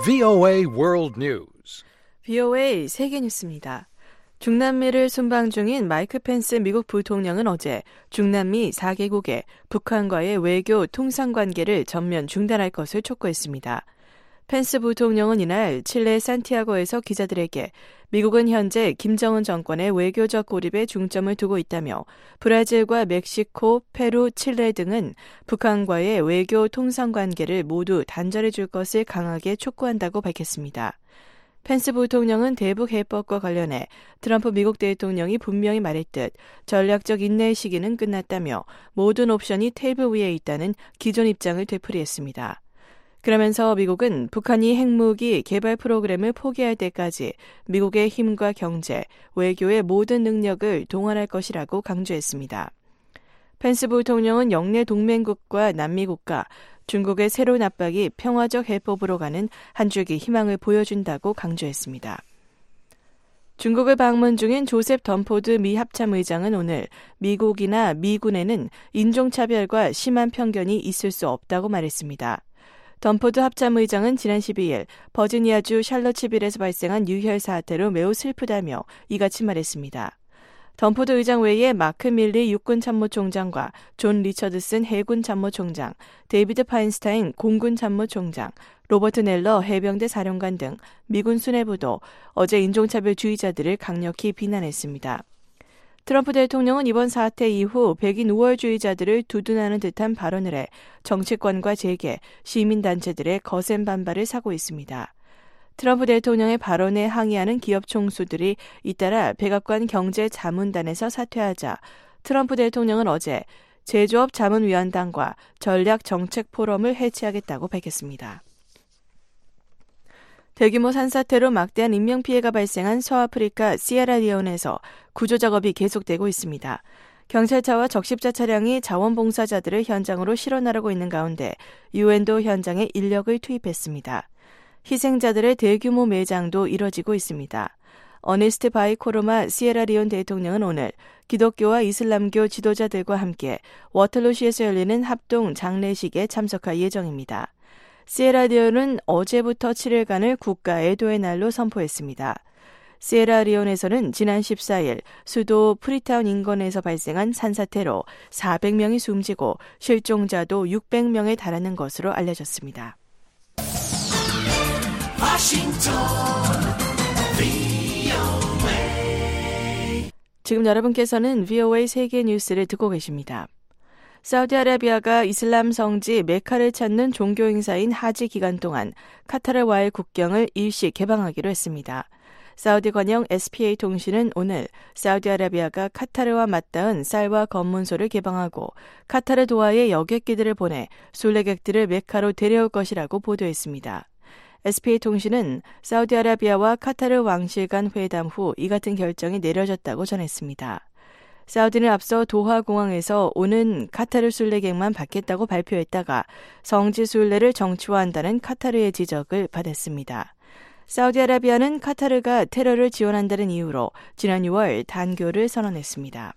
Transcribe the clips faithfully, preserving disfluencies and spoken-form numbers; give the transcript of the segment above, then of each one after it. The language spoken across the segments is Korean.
브이오에이 World News. 브이오에이 세계 뉴스입니다. 중남미를 순방 중인 마이크 펜스 미국 부통령은 어제 중남미 사 개국의 북한과의 외교 통상 관계를 전면 중단할 것을 촉구했습니다. 펜스 부통령은 이날 칠레 산티아고에서 기자들에게 미국은 현재 김정은 정권의 외교적 고립에 중점을 두고 있다며 브라질과 멕시코, 페루, 칠레 등은 북한과의 외교 통상 관계를 모두 단절해 줄 것을 강하게 촉구한다고 밝혔습니다. 펜스 부통령은 대북 해법과 관련해 트럼프 미국 대통령이 분명히 말했듯 전략적 인내의 시기는 끝났다며 모든 옵션이 테이블 위에 있다는 기존 입장을 되풀이했습니다. 그러면서 미국은 북한이 핵무기 개발 프로그램을 포기할 때까지 미국의 힘과 경제, 외교의 모든 능력을 동원할 것이라고 강조했습니다. 펜스 부통령은 영내 동맹국과 남미국가, 중국의 새로운 압박이 평화적 해법으로 가는 한 줄기 희망을 보여준다고 강조했습니다. 중국을 방문 중인 조셉 덤포드 미 합참의장은 오늘 미국이나 미군에는 인종차별과 심한 편견이 있을 수 없다고 말했습니다. 덤포드 합참의장은 지난 십이일 버지니아주 샬럿츠빌에서 발생한 유혈 사태로 매우 슬프다며 이같이 말했습니다. 덤포드 의장 외에 마크 밀리 육군 참모총장과 존 리처드슨 해군 참모총장, 데이비드 파인스타인 공군 참모총장, 로버트 넬러 해병대 사령관 등 미군 수뇌부도 어제 인종차별주의자들을 강력히 비난했습니다. 트럼프 대통령은 이번 사태 이후 백인 우월주의자들을 두둔하는 듯한 발언을 해 정치권과 재계, 시민단체들의 거센 반발을 사고 있습니다. 트럼프 대통령의 발언에 항의하는 기업 총수들이 잇따라 백악관 경제자문단에서 사퇴하자 트럼프 대통령은 어제 제조업 자문위원단과 전략정책 포럼을 해체하겠다고 밝혔습니다. 대규모 산사태로 막대한 인명피해가 발생한 서아프리카 시에라리온에서 구조작업이 계속되고 있습니다. 경찰차와 적십자 차량이 자원봉사자들을 현장으로 실어나르고 있는 가운데 유엔도 현장에 인력을 투입했습니다. 희생자들의 대규모 매장도 이뤄지고 있습니다. 어네스트 바이 코로마 시에라리온 대통령은 오늘 기독교와 이슬람교 지도자들과 함께 워털루시에서 열리는 합동 장례식에 참석할 예정입니다. 시에라리온은 어제부터 칠일간을 국가 애도의 날로 선포했습니다. 시에라리온에서는 지난 십사일 수도 프리타운 인근에서 발생한 산사태로 사백 명이 숨지고 실종자도 육백 명에 달하는 것으로 알려졌습니다. 워싱턴 브이오에이 지금 여러분께서는 브이오에이 세계 뉴스를 듣고 계십니다. 사우디아라비아가 이슬람 성지 메카를 찾는 종교 행사인 하지 기간 동안 카타르와의 국경을 일시 개방하기로 했습니다. 사우디 관영 에스피에이 통신은 오늘 사우디아라비아가 카타르와 맞닿은 쌀과 검문소를 개방하고 카타르 도하에 여객기들을 보내 순례객들을 메카로 데려올 것이라고 보도했습니다. 에스피에이 통신은 사우디아라비아와 카타르 왕실 간 회담 후 이 같은 결정이 내려졌다고 전했습니다. 사우디는 앞서 도하 공항에서 오는 카타르 순례객만 받겠다고 발표했다가 성지 순례를 정치화한다는 카타르의 지적을 받았습니다. 사우디아라비아는 카타르가 테러를 지원한다는 이유로 지난 유월 단교를 선언했습니다.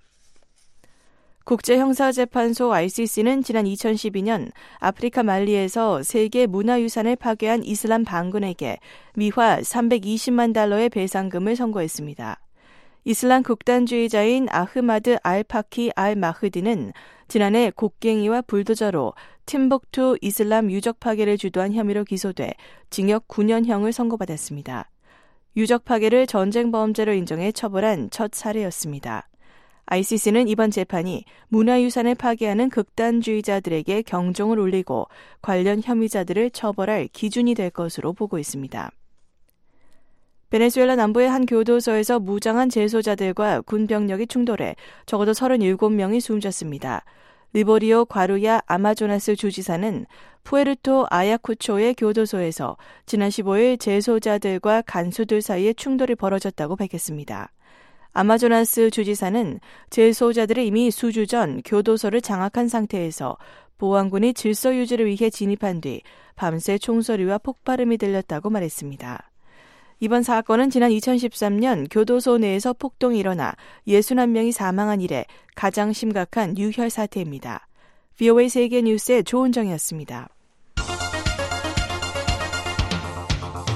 국제형사재판소 아이씨씨는 지난 이천십이년 아프리카 말리에서 세계 문화유산을 파괴한 이슬람 반군에게 미화 삼백이십만 달러의 배상금을 선고했습니다. 이슬람 극단주의자인 아흐마드 알-파키 알-마흐디는 지난해 곡괭이와 불도저로 팀복투 이슬람 유적 파괴를 주도한 혐의로 기소돼 징역 구 년형을 선고받았습니다. 유적 파괴를 전쟁 범죄로 인정해 처벌한 첫 사례였습니다. 아이씨씨는 이번 재판이 문화유산을 파괴하는 극단주의자들에게 경종을 울리고 관련 혐의자들을 처벌할 기준이 될 것으로 보고 있습니다. 베네수엘라 남부의 한 교도소에서 무장한 재소자들과 군병력이 충돌해 적어도 서른일곱 명이 숨졌습니다. 리보리오 과루야 아마조나스 주지사는 푸에르토 아야쿠초의 교도소에서 지난 십오일 재소자들과 간수들 사이에 충돌이 벌어졌다고 밝혔습니다. 아마조나스 주지사는 재소자들이 이미 수주 전 교도소를 장악한 상태에서 보안군이 질서 유지를 위해 진입한 뒤 밤새 총소리와 폭발음이 들렸다고 말했습니다. 이번 사건은 지난 이천십삼년 교도소 내에서 폭동이 일어나 육십일 명이 사망한 이래 가장 심각한 유혈 사태입니다. 브이오에이 세계 뉴스의 조은정이었습니다.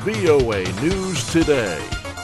브이오에이 News Today.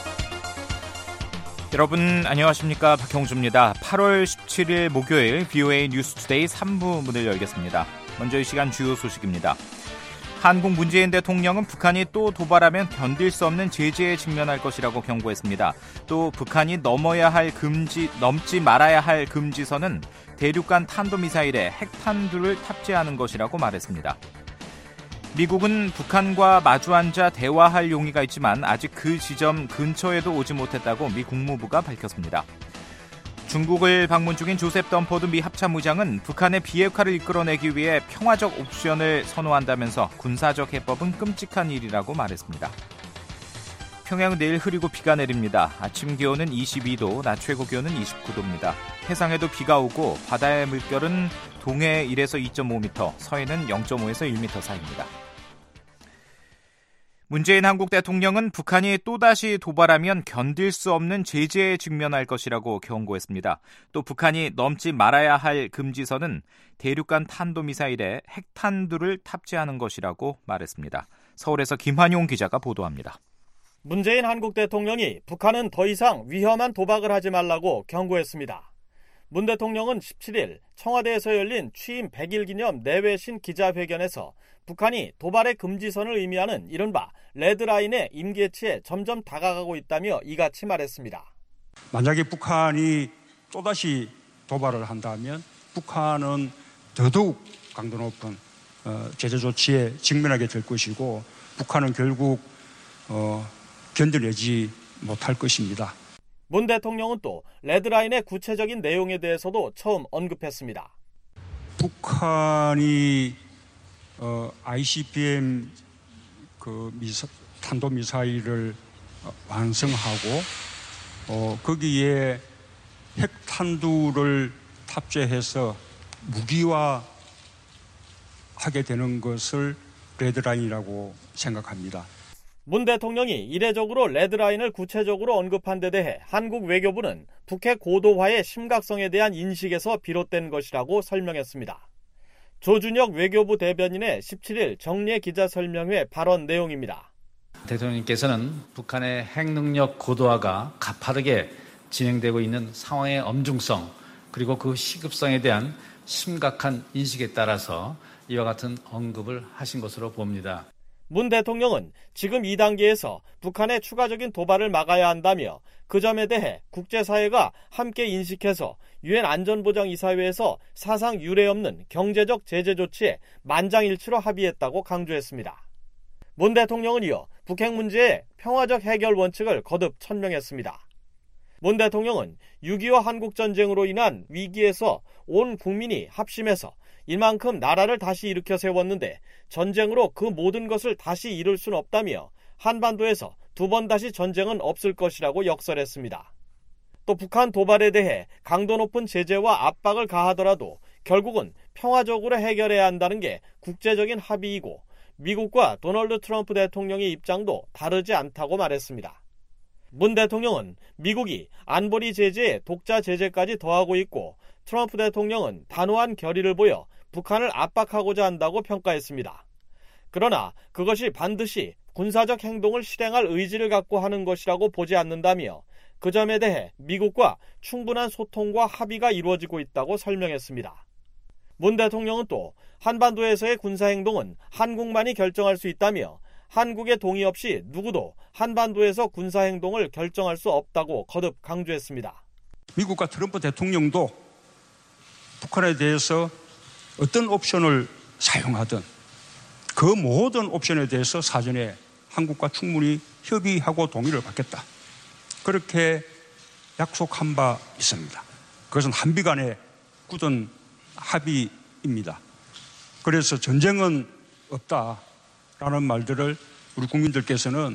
여러분 안녕하십니까, 박형주입니다. 팔월 십칠일 목요일 브이오에이 뉴스 투데이 삼 부 문을 열겠습니다. 먼저 이 시간 주요 소식입니다. 한국 문재인 대통령은 북한이 또 도발하면 견딜 수 없는 제재에 직면할 것이라고 경고했습니다. 또 북한이 넘어야 할 금지, 넘지 말아야 할 금지선은 대륙간 탄도미사일에 핵탄두를 탑재하는 것이라고 말했습니다. 미국은 북한과 마주 앉아 대화할 용의가 있지만 아직 그 지점 근처에도 오지 못했다고 미 국무부가 밝혔습니다. 중국을 방문 중인 조셉 덤포드 미 합참의장은 북한의 비핵화를 이끌어내기 위해 평화적 옵션을 선호한다면서 군사적 해법은 끔찍한 일이라고 말했습니다. 평양은 내일 흐리고 비가 내립니다. 아침 기온은 이십이 도, 낮 최고 기온은 이십구 도입니다. 해상에도 비가 오고 바다의 물결은 동해 일에서 이 점 오 미터, 서해는 영 점 오에서 일 미터 사이입니다. 문재인 한국 대통령은 북한이 또다시 도발하면 견딜 수 없는 제재에 직면할 것이라고 경고했습니다. 또 북한이 넘지 말아야 할 금지선은 대륙간 탄도미사일에 핵탄두를 탑재하는 것이라고 말했습니다. 서울에서 김환용 기자가 보도합니다. 문재인 한국 대통령이 북한은 더 이상 위험한 도박을 하지 말라고 경고했습니다. 문 대통령은 십칠일 청와대에서 열린 취임 백 일 기념 내외신 기자회견에서 북한이 도발의 금지선을 의미하는 이른바 레드라인의 임계치에 점점 다가가고 있다며 이같이 말했습니다. 만약에 북한이 또다시 도발을 한다면 북한은 더더욱 강도 높은 제재 조치에 직면하게 될 것이고 북한은 결국 어, 견뎌내지 못할 것입니다. 문 대통령은 또 레드라인의 구체적인 내용에 대해서도 처음 언급했습니다. 북한이 어, 아이씨비엠 그 미사, 탄도미사일을 완성하고 어, 거기에 핵탄두를 탑재해서 무기화하게 되는 것을 레드라인이라고 생각합니다. 문 대통령이 이례적으로 레드라인을 구체적으로 언급한 데 대해 한국 외교부는 북핵 고도화의 심각성에 대한 인식에서 비롯된 것이라고 설명했습니다. 조준혁 외교부 대변인의 십칠일 정례 기자설명회 발언 내용입니다. 대통령님께서는 북한의 핵능력 고도화가 가파르게 진행되고 있는 상황의 엄중성 그리고 그 시급성에 대한 심각한 인식에 따라서 이와 같은 언급을 하신 것으로 봅니다. 문 대통령은 지금 이 단계에서 북한의 추가적인 도발을 막아야 한다며 그 점에 대해 국제사회가 함께 인식해서 유엔 안전보장이사회에서 사상 유례 없는 경제적 제재 조치에 만장일치로 합의했다고 강조했습니다. 문 대통령은 이어 북핵 문제의 평화적 해결 원칙을 거듭 천명했습니다. 문 대통령은 육이오 한국전쟁으로 인한 위기에서 온 국민이 합심해서 이만큼 나라를 다시 일으켜 세웠는데 전쟁으로 그 모든 것을 다시 이룰 수는 없다며 한반도에서 두 번 다시 전쟁은 없을 것이라고 역설했습니다. 또 북한 도발에 대해 강도 높은 제재와 압박을 가하더라도 결국은 평화적으로 해결해야 한다는 게 국제적인 합의이고 미국과 도널드 트럼프 대통령의 입장도 다르지 않다고 말했습니다. 문 대통령은 미국이 안보리 제재에 독자 제재까지 더하고 있고 트럼프 대통령은 단호한 결의를 보여 북한을 압박하고자 한다고 평가했습니다. 그러나 그것이 반드시 군사적 행동을 실행할 의지를 갖고 하는 것이라고 보지 않는다며 그 점에 대해 미국과 충분한 소통과 합의가 이루어지고 있다고 설명했습니다. 문 대통령은 또 한반도에서의 군사행동은 한국만이 결정할 수 있다며 한국의 동의 없이 누구도 한반도에서 군사행동을 결정할 수 없다고 거듭 강조했습니다. 미국과 트럼프 대통령도 북한에 대해서 어떤 옵션을 사용하든 그 모든 옵션에 대해서 사전에 한국과 충분히 협의하고 동의를 받겠다. 그렇게 약속한 바 있습니다. 그것은 한미 간의 굳은 합의입니다. 그래서 전쟁은 없다라는 말들을 우리 국민들께서는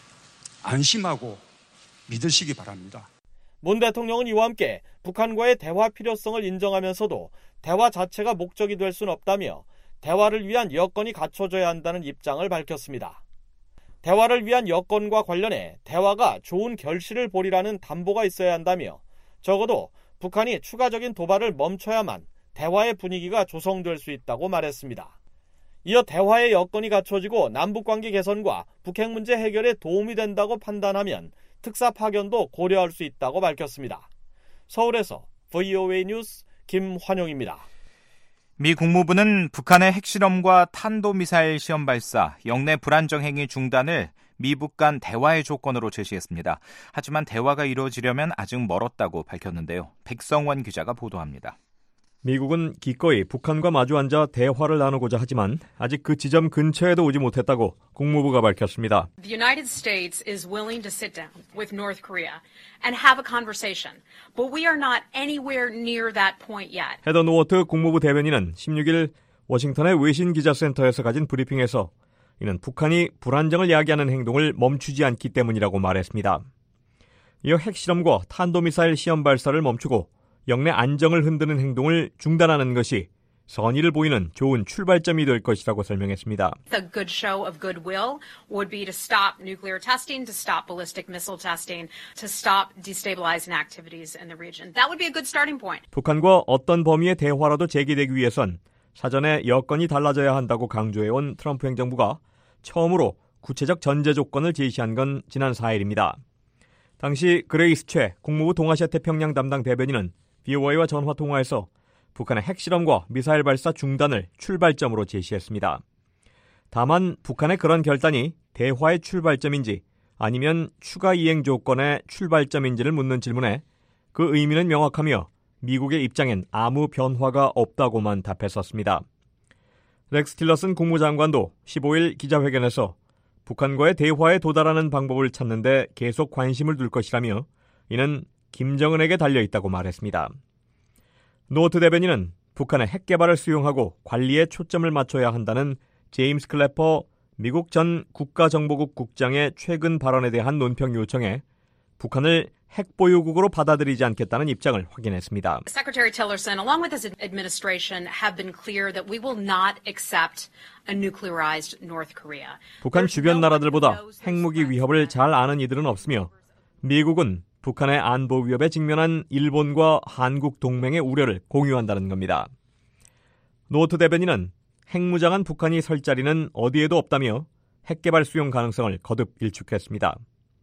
안심하고 믿으시기 바랍니다. 문 대통령은 이와 함께 북한과의 대화 필요성을 인정하면서도 대화 자체가 목적이 될 수는 없다며 대화를 위한 여건이 갖춰져야 한다는 입장을 밝혔습니다. 대화를 위한 여건과 관련해 대화가 좋은 결실을 보리라는 담보가 있어야 한다며 적어도 북한이 추가적인 도발을 멈춰야만 대화의 분위기가 조성될 수 있다고 말했습니다. 이어 대화의 여건이 갖춰지고 남북관계 개선과 북핵 문제 해결에 도움이 된다고 판단하면 특사 파견도 고려할 수 있다고 밝혔습니다. 서울에서 브이오에이 뉴스 김환용입니다. 미 국무부는 북한의 핵실험과 탄도미사일 시험 발사, 영내 불안정 행위 중단을 미북 간 대화의 조건으로 제시했습니다. 하지만 대화가 이루어지려면 아직 멀었다고 밝혔는데요. 백성원 기자가 보도합니다. 미국은 기꺼이 북한과 마주 앉아 대화를 나누고자 하지만 아직 그 지점 근처에도 오지 못했다고 국무부가 밝혔습니다. The United States is willing to sit down with North Korea and have a conversation, but we are not anywhere near that point yet. 헤더 노워트 국무부 대변인은 십육 일 워싱턴의 외신 기자센터에서 가진 브리핑에서 이는 북한이 불안정을 야기하는 행동을 멈추지 않기 때문이라고 말했습니다. 이어 핵실험과 탄도미사일 시험 발사를 멈추고 영내 안정을 흔드는 행동을 중단하는 것이 선의를 보이는 좋은 출발점이 될 것이라고 설명했습니다. A good show of goodwill would be to stop nuclear testing, to stop ballistic missile testing, to stop destabilizing activities in the region. That would be a good starting point. 북한과 어떤 범위의 대화라도 재개되기 위해선 사전에 여건이 달라져야 한다고 강조해온 트럼프 행정부가 처음으로 구체적 전제 조건을 제시한 건 지난 사 일입니다. 당시 그레이스 최 국무부 동아시아 태평양 담당 대변인은 브이오에이와 전화통화에서 북한의 핵실험과 미사일 발사 중단을 출발점으로 제시했습니다. 다만 북한의 그런 결단이 대화의 출발점인지 아니면 추가 이행 조건의 출발점인지를 묻는 질문에 그 의미는 명확하며 미국의 입장엔 아무 변화가 없다고만 답했었습니다. 렉스 틸러슨 국무장관도 십오 일 기자회견에서 북한과의 대화에 도달하는 방법을 찾는데 계속 관심을 둘 것이라며 이는 김정은에게 달려있다고 말했습니다. 노트 대변인은 북한의 핵 개발을 수용하고 관리에 초점을 맞춰야 한다는 제임스 클래퍼 미국 전 국가정보국 국장의 최근 발언에 대한 논평 요청에 북한을 핵보유국으로 받아들이지 않겠다는 입장을 확인했습니다. Secretary Tillerson, along with his administration, have been clear that we will not accept a nuclearized North Korea. 북한 주변 나라들보다 핵무기 위협을 잘 아는 이들은 없으며 미국은 북한의 안보 위협에 직면한 일본과 한국 동맹의 우려를 공유한다는 겁니다. 노트 대변인은 핵무장한 북한이 설 자리는 어디에도 없다며 핵개발 수용 가능성을 거듭 일축했습니다.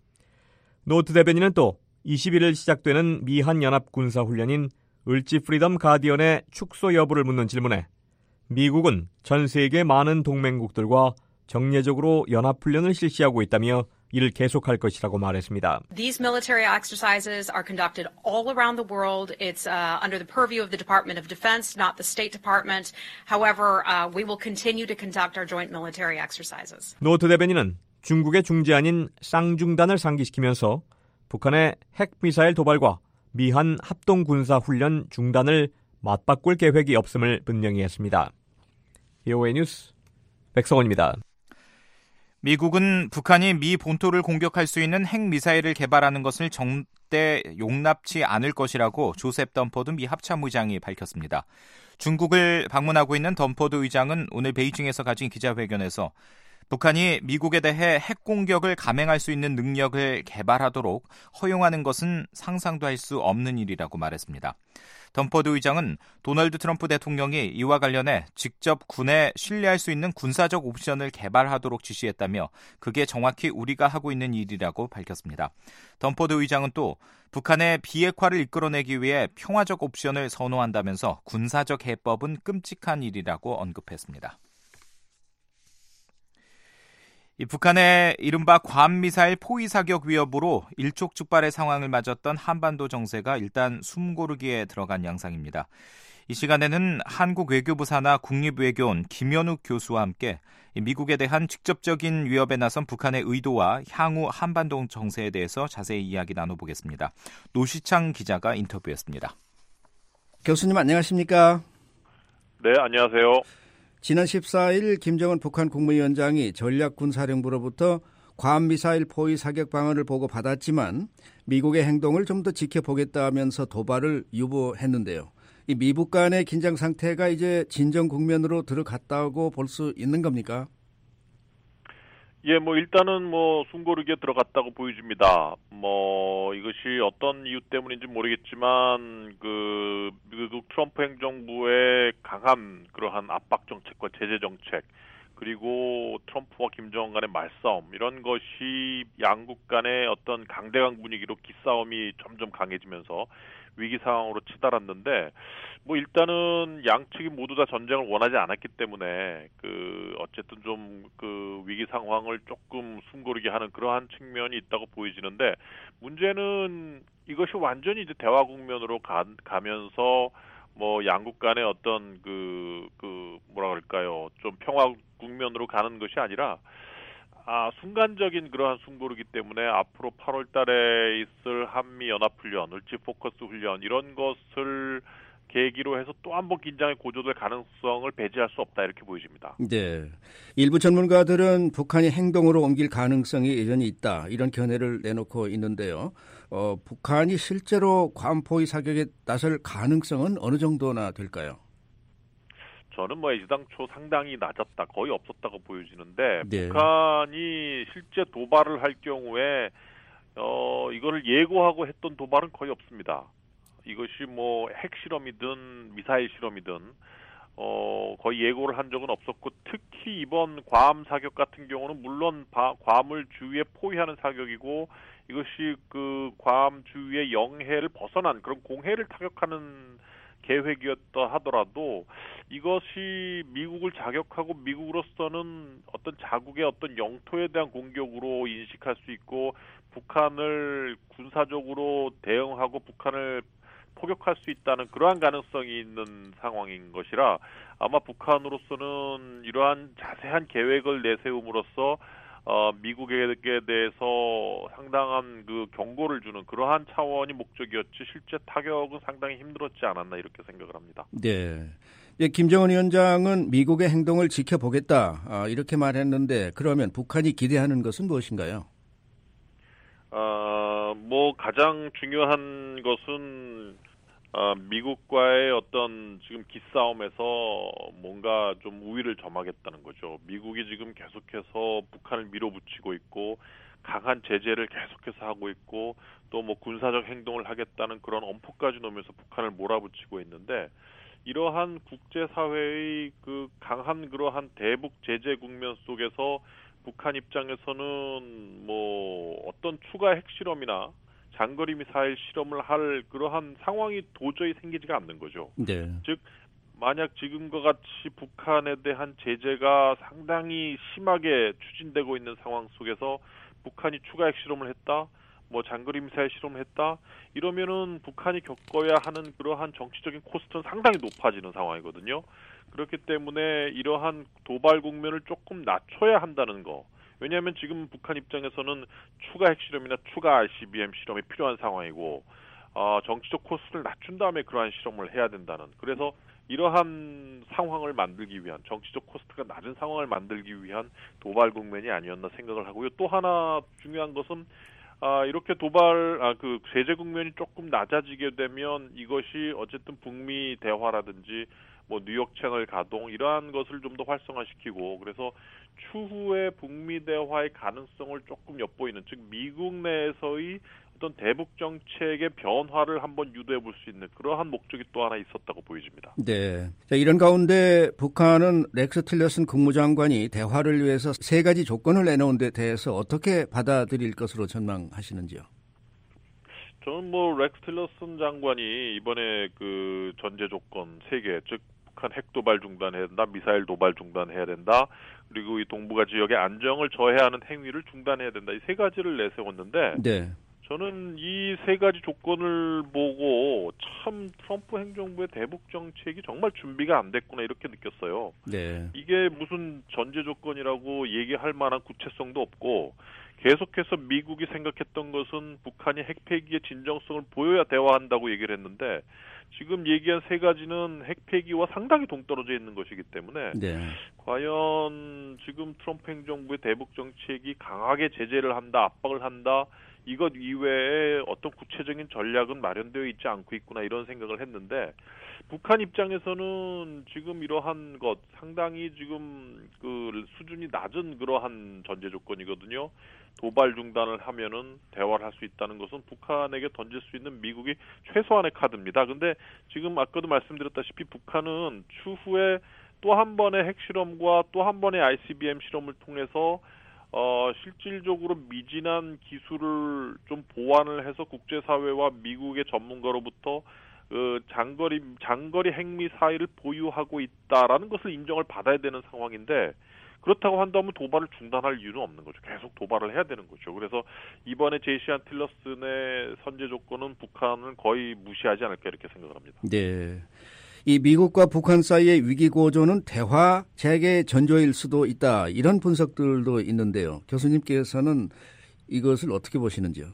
노트 대변인은 또 이십일 일 시작되는 미한 연합 군사훈련인 을지 프리덤 가디언의 축소 여부를 묻는 질문에 미국은 전 세계 많은 동맹국들과 정례적으로 연합훈련을 실시하고 있다며 이를 계속할 것이라고 말했습니다. These military exercises are conducted all around the world. It's uh, under the purview of the Department of Defense, not the State Department. However, uh, we will continue to conduct our joint military exercises. 노트 대변인은 중국의 중재안인 쌍중단을 상기시키면서 북한의 핵미사일 도발과 미한 합동군사훈련 중단을 맞바꿀 계획이 없음을 분명히 했습니다. 브이오에이 뉴스 백성원입니다. 미국은 북한이 미 본토를 공격할 수 있는 핵미사일을 개발하는 것을 절대 용납치 않을 것이라고 조셉 덤포드 미 합참의장이 밝혔습니다. 중국을 방문하고 있는 덤포드 의장은 오늘 베이징에서 가진 기자회견에서 북한이 미국에 대해 핵공격을 감행할 수 있는 능력을 개발하도록 허용하는 것은 상상도 할 수 없는 일이라고 말했습니다. 덤포드 의장은 도널드 트럼프 대통령이 이와 관련해 직접 군에 신뢰할 수 있는 군사적 옵션을 개발하도록 지시했다며 그게 정확히 우리가 하고 있는 일이라고 밝혔습니다. 덤포드 의장은 또 북한의 비핵화를 이끌어내기 위해 평화적 옵션을 선호한다면서 군사적 해법은 끔찍한 일이라고 언급했습니다. 이 북한의 이른바 괌미사일 포위 사격 위협으로 일촉즉발의 상황을 맞았던 한반도 정세가 일단 숨고르기에 들어간 양상입니다. 이 시간에는 한국 외교부 산하 국립외교원 김현욱 교수와 함께 미국에 대한 직접적인 위협에 나선 북한의 의도와 향후 한반도 정세에 대해서 자세히 이야기 나눠보겠습니다. 노시창 기자가 인터뷰했습니다. 교수님 안녕하십니까? 네, 안녕하세요. 지난 십사 일 김정은 북한 국무위원장이 전략군사령부로부터 괌미사일 포위 사격 방안을 보고받았지만 미국의 행동을 좀 더 지켜보겠다면서 도발을 유보했는데요. 이 미북 간의 긴장 상태가 이제 진정 국면으로 들어갔다고 볼 수 있는 겁니까? 예, 뭐 일단은 뭐 숨고르기에 들어갔다고 보여집니다. 뭐 이것이 어떤 이유 때문인지 모르겠지만 그 미국 트럼프 행정부의 강한 그러한 압박 정책과 제재 정책 그리고 트럼프와 김정은 간의 말싸움 이런 것이 양국 간의 어떤 강대강 분위기로 기싸움이 점점 강해지면서 위기 상황으로 치달았는데 뭐 일단은 양측이 모두 다 전쟁을 원하지 않았기 때문에 그 어쨌든 좀 그 위기 상황을 조금 숨고르게 하는 그러한 측면이 있다고 보여지는데 문제는 이것이 완전히 이제 대화 국면으로 가, 가면서 뭐 양국 간의 어떤 그, 그 뭐라 그럴까요? 좀 평화 국면으로 가는 것이 아니라 아, 순간적인 그러한 승부르기 때문에 앞으로 팔월 달에 있을 한미 연합 훈련, 을지 포커스 훈련 이런 것을 계기로 해서 또 한 번 긴장이 고조될 가능성을 배제할 수 없다 이렇게 보여집니다. 네, 일부 전문가들은 북한이 행동으로 옮길 가능성이 여전히 있다 이런 견해를 내놓고 있는데요. 어, 북한이 실제로 괌 포위 사격에 나설 가능성은 어느 정도나 될까요? 저는 뭐 애당초 상당히 낮았다, 거의 없었다고 보여지는데 네. 북한이 실제 도발을 할 경우에 어 이거를 예고하고 했던 도발은 거의 없습니다. 이것이 뭐 핵실험이든 미사일 실험이든 어 거의 예고를 한 적은 없었고 특히 이번 괌 사격 같은 경우는 물론 바, 괌을 주위에 포위하는 사격이고 이것이 그 괌 주위의 영해를 벗어난 그런 공해를 타격하는 계획이었다 하더라도 이것이 미국을 자격하고 미국으로서는 어떤 자국의 어떤 영토에 대한 공격으로 인식할 수 있고 북한을 군사적으로 대응하고 북한을 포격할 수 있다는 그러한 가능성이 있는 상황인 것이라 아마 북한으로서는 이러한 자세한 계획을 내세움으로써 어, 미국에 대해서 상당한 그 경고를 주는 그러한 차원이 목적이었지 실제 타격은 상당히 힘들었지 않았나 이렇게 생각을 합니다. 네. 예, 김정은 위원장은 미국의 행동을 지켜보겠다 아, 이렇게 말했는데 그러면 북한이 기대하는 것은 무엇인가요? 어, 뭐 가장 중요한 것은 어, 미국과의 어떤 지금 기싸움에서 뭔가 좀 우위를 점하겠다는 거죠. 미국이 지금 계속해서 북한을 밀어붙이고 있고 강한 제재를 계속해서 하고 있고 또 뭐 군사적 행동을 하겠다는 그런 엄포까지 놓으면서 북한을 몰아붙이고 있는데 이러한 국제사회의 그 강한 그러한 대북 제재 국면 속에서 북한 입장에서는 뭐 어떤 추가 핵실험이나 장거리 미사일 실험을 할 그러한 상황이 도저히 생기지가 않는 거죠. 네. 즉 만약 지금과 같이 북한에 대한 제재가 상당히 심하게 추진되고 있는 상황 속에서 북한이 추가 핵실험을 했다, 뭐 장거리 미사일 실험을 했다 이러면은 북한이 겪어야 하는 그러한 정치적인 코스트는 상당히 높아지는 상황이거든요. 그렇기 때문에 이러한 도발 국면을 조금 낮춰야 한다는 거. 왜냐하면 지금 북한 입장에서는 추가 핵실험이나 추가 아이씨비엠 실험이 필요한 상황이고 어, 정치적 코스트를 낮춘 다음에 그러한 실험을 해야 된다는. 그래서 이러한 상황을 만들기 위한 정치적 코스트가 낮은 상황을 만들기 위한 도발 국면이 아니었나 생각을 하고요. 또 하나 중요한 것은 아, 이렇게 도발, 아, 그, 제재 국면이 조금 낮아지게 되면 이것이 어쨌든 북미 대화라든지 뭐 뉴욕 채널 가동 이러한 것을 좀 더 활성화시키고 그래서 추후에 북미 대화의 가능성을 조금 엿보이는 즉 미국 내에서의 어떤 대북 정책의 변화를 한번 유도해 볼 수 있는 그러한 목적이 또 하나 있었다고 보여집니다. 네. 자, 이런 가운데 북한은 렉스 틸러슨 국무장관이 대화를 위해서 세 가지 조건을 내놓은 데 대해서 어떻게 받아들일 것으로 전망하시는지요? 저는 뭐 렉스 틸러슨 장관이 이번에 그 전제 조건 세 개, 즉 북한 핵 도발 중단해야 된다, 미사일 도발 중단해야 된다, 그리고 이 동북아 지역의 안정을 저해하는 행위를 중단해야 된다. 이 세 가지를 내세웠는데 네. 저는 이 세 가지 조건을 보고 참 트럼프 행정부의 대북 정책이 정말 준비가 안 됐구나 이렇게 느꼈어요. 네. 이게 무슨 전제 조건이라고 얘기할 만한 구체성도 없고 계속해서 미국이 생각했던 것은 북한이 핵폐기의 진정성을 보여야 대화한다고 얘기를 했는데 지금 얘기한 세 가지는 핵폐기와 상당히 동떨어져 있는 것이기 때문에 네. 과연 지금 트럼프 행정부의 대북 정책이 강하게 제재를 한다, 압박을 한다 이것 이외에 어떤 구체적인 전략은 마련되어 있지 않고 있구나 이런 생각을 했는데 북한 입장에서는 지금 이러한 것 상당히 지금 그 수준이 낮은 그러한 전제 조건이거든요. 도발 중단을 하면은 대화를 할 수 있다는 것은 북한에게 던질 수 있는 미국이 최소한의 카드입니다. 근데 지금 아까도 말씀드렸다시피 북한은 추후에 또 한 번의 핵실험과 또 한 번의 아이씨비엠 실험을 통해서 어, 실질적으로 미진한 기술을 좀 보완을 해서 국제사회와 미국의 전문가로부터 그 장거리 장거리 핵미사일을 보유하고 있다라는 것을 인정을 받아야 되는 상황인데, 그렇다고 한다면 도발을 중단할 이유는 없는 거죠. 계속 도발을 해야 되는 거죠. 그래서 이번에 제시한 틸러슨의 선제 조건은 북한을 거의 무시하지 않을까 이렇게 생각을 합니다. 네. 이 미국과 북한 사이의 위기 고조는 대화 재개 전조일 수도 있다, 이런 분석들도 있는데요. 교수님께서는 이것을 어떻게 보시는지요?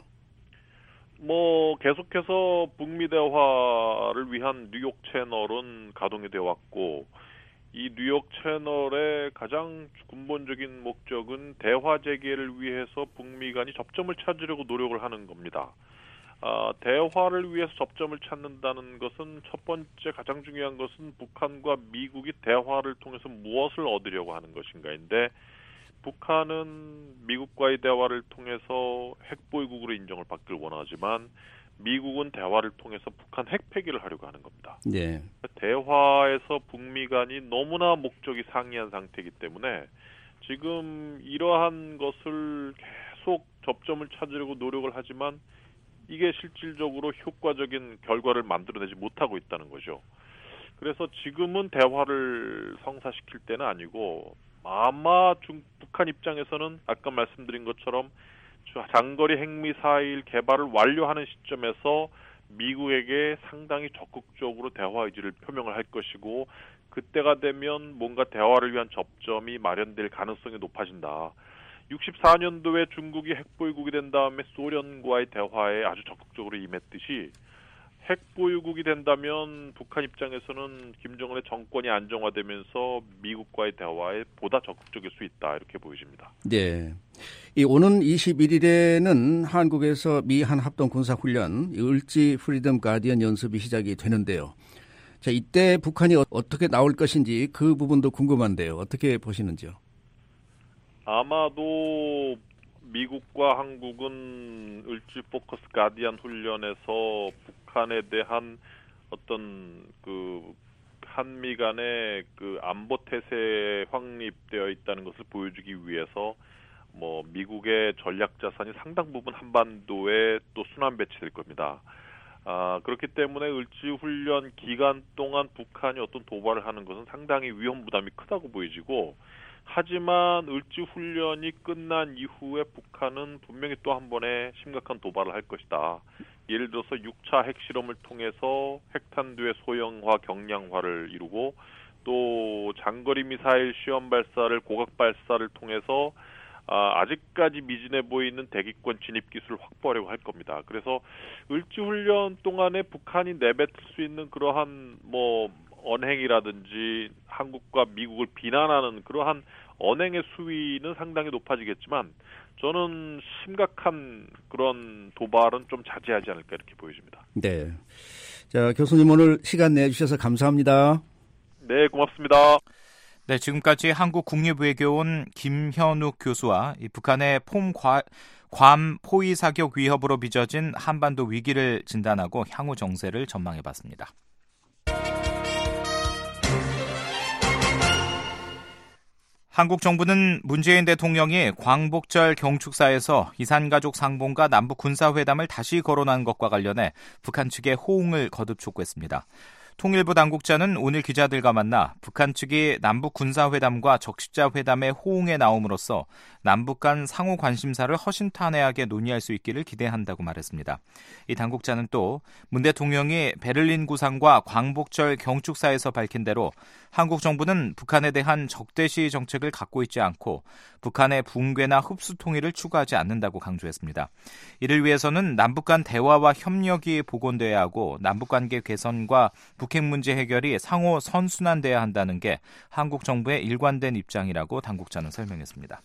뭐 계속해서 북미 대화를 위한 뉴욕 채널은 가동이 되어 왔고, 이 뉴욕 채널의 가장 근본적인 목적은 대화 재개를 위해서 북미 간이 접점을 찾으려고 노력을 하는 겁니다. 어, 대화를 위해서 접점을 찾는다는 것은 첫 번째 가장 중요한 것은 북한과 미국이 대화를 통해서 무엇을 얻으려고 하는 것인가인데, 북한은 미국과의 대화를 통해서 핵보유국으로 인정을 받길 원하지만 미국은 대화를 통해서 북한 핵 폐기를 하려고 하는 겁니다. 네. 대화에서 북미 간이 너무나 목적이 상이한 상태이기 때문에 지금 이러한 것을 계속 접점을 찾으려고 노력을 하지만 이게 실질적으로 효과적인 결과를 만들어내지 못하고 있다는 거죠. 그래서 지금은 대화를 성사시킬 때는 아니고, 아마 중, 북한 입장에서는 아까 말씀드린 것처럼 장거리 핵미사일 개발을 완료하는 시점에서 미국에게 상당히 적극적으로 대화 의지를 표명을 할 것이고, 그때가 되면 뭔가 대화를 위한 접점이 마련될 가능성이 높아진다. 육십사 년도에 중국이 핵보유국이 된 다음에 소련과의 대화에 아주 적극적으로 임했듯이, 핵보유국이 된다면 북한 입장에서는 김정은의 정권이 안정화되면서 미국과의 대화에 보다 적극적일 수 있다, 이렇게 보여집니다. 네. 이 오는 이십일 일에는 한국에서 미 한합동 군사훈련 을지 프리덤 가디언 연습이 시작이 되는데요. 자, 이때 북한이 어떻게 나올 것인지 그 부분도 궁금한데요. 어떻게 보시는지요? 아마도 미국과 한국은 을지 포커스 가디언 훈련에서 북한에 대한 어떤 그 한미 간의 그 안보 태세에 확립되어 있다는 것을 보여주기 위해서 뭐 미국의 전략 자산이 상당 부분 한반도에 또 순환 배치될 겁니다. 아, 그렇기 때문에 을지 훈련 기간 동안 북한이 어떤 도발을 하는 것은 상당히 위험 부담이 크다고 보여지고, 하지만 을지 훈련이 끝난 이후에 북한은 분명히 또 한 번의 심각한 도발을 할 것이다. 예를 들어서 육 차 핵실험을 통해서 핵탄두의 소형화, 경량화를 이루고, 또 장거리 미사일 시험 발사를 고각 발사를 통해서 아, 아직까지 미진해 보이는 대기권 진입 기술을 확보하려고 할 겁니다. 그래서 을지 훈련 동안에 북한이 내뱉을 수 있는 그러한 뭐 언행이라든지 한국과 미국을 비난하는 그러한 언행의 수위는 상당히 높아지겠지만, 저는 심각한 그런 도발은 좀 자제하지 않을까 이렇게 보여집니다. 네. 자, 교수님 오늘 시간 내주셔서 감사합니다. 네, 고맙습니다. 네, 지금까지 한국국립외교원 김현욱 교수와 이 북한의 폼 과, 괌 포위 사격 위협으로 빚어진 한반도 위기를 진단하고 향후 정세를 전망해봤습니다. 한국 정부는 문재인 대통령이 광복절 경축사에서 이산가족 상봉과 남북 군사회담을 다시 거론한 것과 관련해 북한 측에 호응을 거듭 촉구했습니다. 통일부 당국자는 오늘 기자들과 만나 북한 측이 남북 군사회담과 적십자 회담에 호응에 나옴으로써 남북 간 상호 관심사를 허심탄회하게 논의할 수 있기를 기대한다고 말했습니다. 이 당국자는 또 문 대통령이 베를린 구상과 광복절 경축사에서 밝힌 대로 한국 정부는 북한에 대한 적대시 정책을 갖고 있지 않고 북한의 붕괴나 흡수 통일을 추구하지 않는다고 강조했습니다. 이를 위해서는 남북 간 대화와 협력이 복원돼야 하고 남북 관계 개선과 북핵 문제 해결이 상호 선순환돼야 한다는 게 한국 정부의 일관된 입장이라고 당국자는 설명했습니다.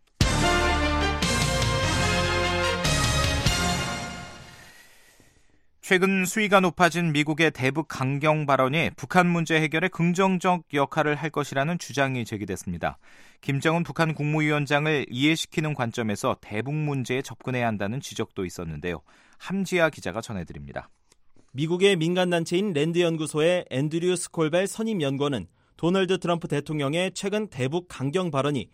최근 수위가 높아진 미국의 대북 강경 발언이 북한 문제 해결에 긍정적 역할을 할 것이라는 주장이 제기됐습니다. 김정은 북한 국무위원장을 이해시키는 관점에서 대북 문제에 접근해야 한다는 지적도 있었는데요. 함지아 기자가 전해드립니다. 미국의 민간단체인 랜드연구소의 앤드류 스콜벨 선임연구원은 도널드 트럼프 대통령의 최근 대북 강경 발언이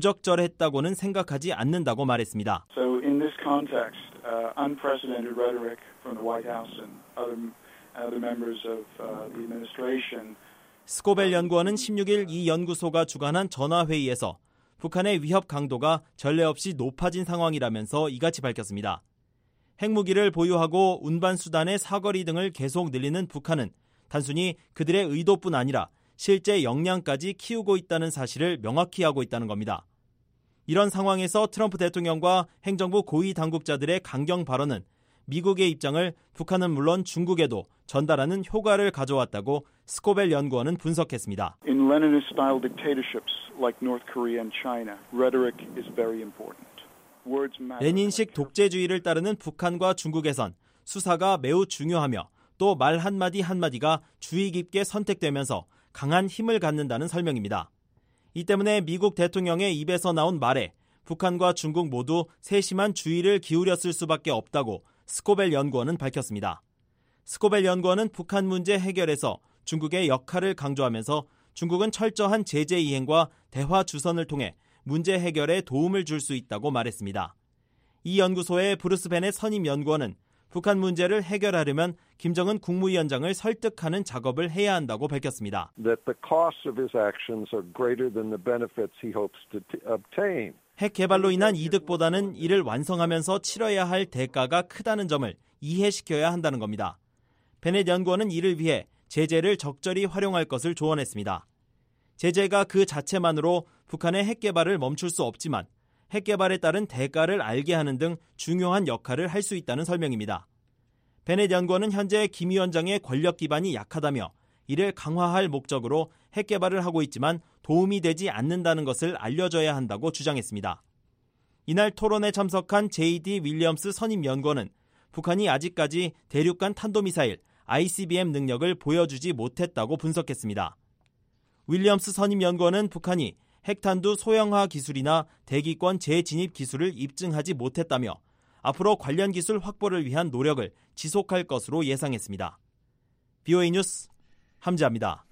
부적절했다고는 생각하지 않는다고 말했습니다. So in this context, uh, unprecedented rhetoric from the White House and other, other members of uh, the administration. 스코벨 연구원은 십육 일 이 연구소가 주관한 전화회의에서 북한의 위협 강도가 전례 없이 높아진 상황이라면서 이같이 밝혔습니다. 핵무기를 보유하고 운반수단의 사거리 등을 계속 늘리는 북한은 단순히 그들의 의도뿐 아니라 실제 역량까지 키우고 있다는 사실을 명확히 하고 있다는 겁니다. 이런 상황에서 트럼프 대통령과 행정부 고위 당국자들의 강경 발언은 미국의 입장을 북한은 물론 중국에도 전달하는 효과를 가져왔다고 스코벨 연구원은 분석했습니다. In Leninist-style dictatorships like North Korea and China, rhetoric is very important. Words matter. 레닌식 독재주의를 따르는 북한과 중국에선 수사가 매우 중요하며 또 말 한마디 한마디가 주의 깊게 선택되면서 강한 힘을 갖는다는 설명입니다. 이 때문에 미국 대통령의 입에서 나온 말에 북한과 중국 모두 세심한 주의를 기울였을 수밖에 없다고 스코벨 연구원은 밝혔습니다. 스코벨 연구원은 북한 문제 해결에서 중국의 역할을 강조하면서 중국은 철저한 제재 이행과 대화 주선을 통해 문제 해결에 도움을 줄 수 있다고 말했습니다. 이 연구소의 브루스 벤의 선임 연구원은 북한 문제를 해결하려면 김정은 국무위원장을 설득하는 작업을 해야 한다고 밝혔습니다. That the costs of his actions are greater than the benefits he hopes to obtain. 핵 개발로 인한 이득보다는 이를 완성하면서 치러야 할 대가가 크다는 점을 이해시켜야 한다는 겁니다. 베넷 연구원은 이를 위해 제재를 적절히 활용할 것을 조언했습니다. 제재가 그 자체만으로 북한의 핵 개발을 멈출 수 없지만 핵 개발에 따른 대가를 알게 하는 등 중요한 역할을 할 수 있다는 설명입니다. 베넷 연구원은 현재 김 위원장의 권력 기반이 약하다며 이를 강화할 목적으로 핵 개발을 하고 있지만 도움이 되지 않는다는 것을 알려줘야 한다고 주장했습니다. 이날 토론에 참석한 제이 디 윌리엄스 선임 연구원은 북한이 아직까지 대륙간 탄도미사일 아이씨비엠 능력을 보여주지 못했다고 분석했습니다. 윌리엄스 선임 연구원은 북한이 핵탄두 소형화 기술이나 대기권 재진입 기술을 입증하지 못했다며 앞으로 관련 기술 확보를 위한 노력을 지속할 것으로 예상했습니다. 비오에이 뉴스 함지아입니다.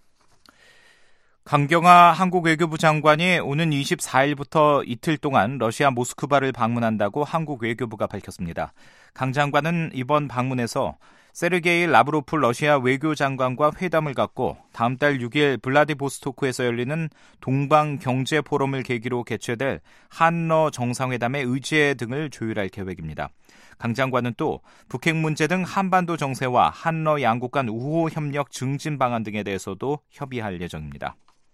강경화 한국 외교부 장관이 오는 이십사 일부터 이틀 동안 러시아 모스크바를 방문한다고 한국 외교부가 밝혔습니다. 강 장관은 이번 방문에서 세르게이 라브로프 러시아 외교장관과 회담을 갖고 다음 달 육 일 블라디보스토크에서 열리는 동방경제포럼을 계기로 개최될 한러 정상회담의 의제 등을 조율할 계획입니다. 강 장관은 또 북핵 문제 등 한반도 정세와 한러 양국 간 우호 협력 증진 방안 등에 대해서도 협의할 예정입니다.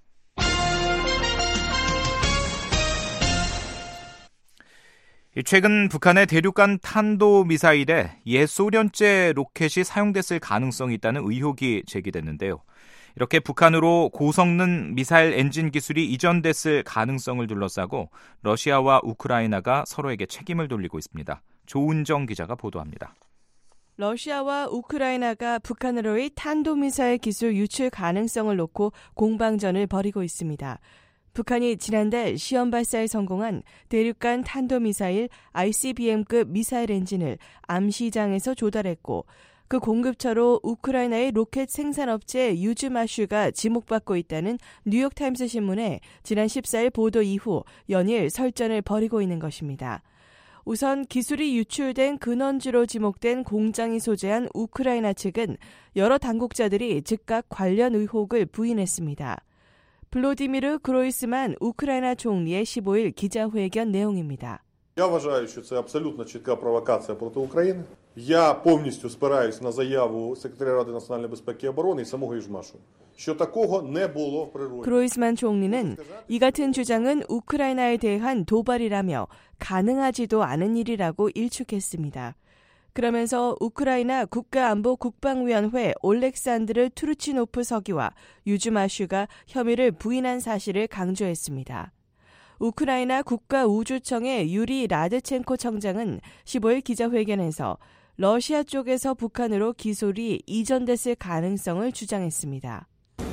최근 북한의 대륙간 탄도미사일에 옛 소련제 로켓이 사용됐을 가능성이 있다는 의혹이 제기됐는데요. 이렇게 북한으로 고성능 미사일 엔진 기술이 이전됐을 가능성을 둘러싸고 러시아와 우크라이나가 서로에게 책임을 돌리고 있습니다. 조은정 기자가 보도합니다. 러시아와 우크라이나가 북한으로의 탄도미사일 기술 유출 가능성을 놓고 공방전을 벌이고 있습니다. 북한이 지난달 시험 발사에 성공한 대륙간 탄도미사일 아이씨비엠급 미사일 엔진을 암시장에서 조달했고 그 공급처로 우크라이나의 로켓 생산업체 유즈마슈가 지목받고 있다는 뉴욕타임스 신문에 지난 십사 일 보도 이후 연일 설전을 벌이고 있는 것입니다. 우선 기술이 유출된 근원지로 지목된 공장이 소재한 우크라이나 측은 여러 당국자들이 즉각 관련 의혹을 부인했습니다. 블로디미르 그로이스만 우크라이나 총리의 십오 일 기자회견 내용입니다. Я вважаю, що це абсолютно чітка провокація проти України. Я повністю спираюсь на заяву секретаря Ради національної безпеки і оборони і самого Южмашу, що такого не було в природі. 그로이스만 총리는 이 같은 주장은 우크라이나에 대한 도발이라며 가능하지도 않은 일이라고 일축했습니다. 그러면서 우크라이나 국가안보 국방위원회 올렉산드르 투르치노프 서기와 유즈마슈가 혐의를 부인한 사실을 강조했습니다. 우크라이나 국가우주청의 유리 라드첸코 청장은 십오 일 기자회견에서 러시아 쪽에서 북한으로 기술이 이전됐을 가능성을 주장했습니다.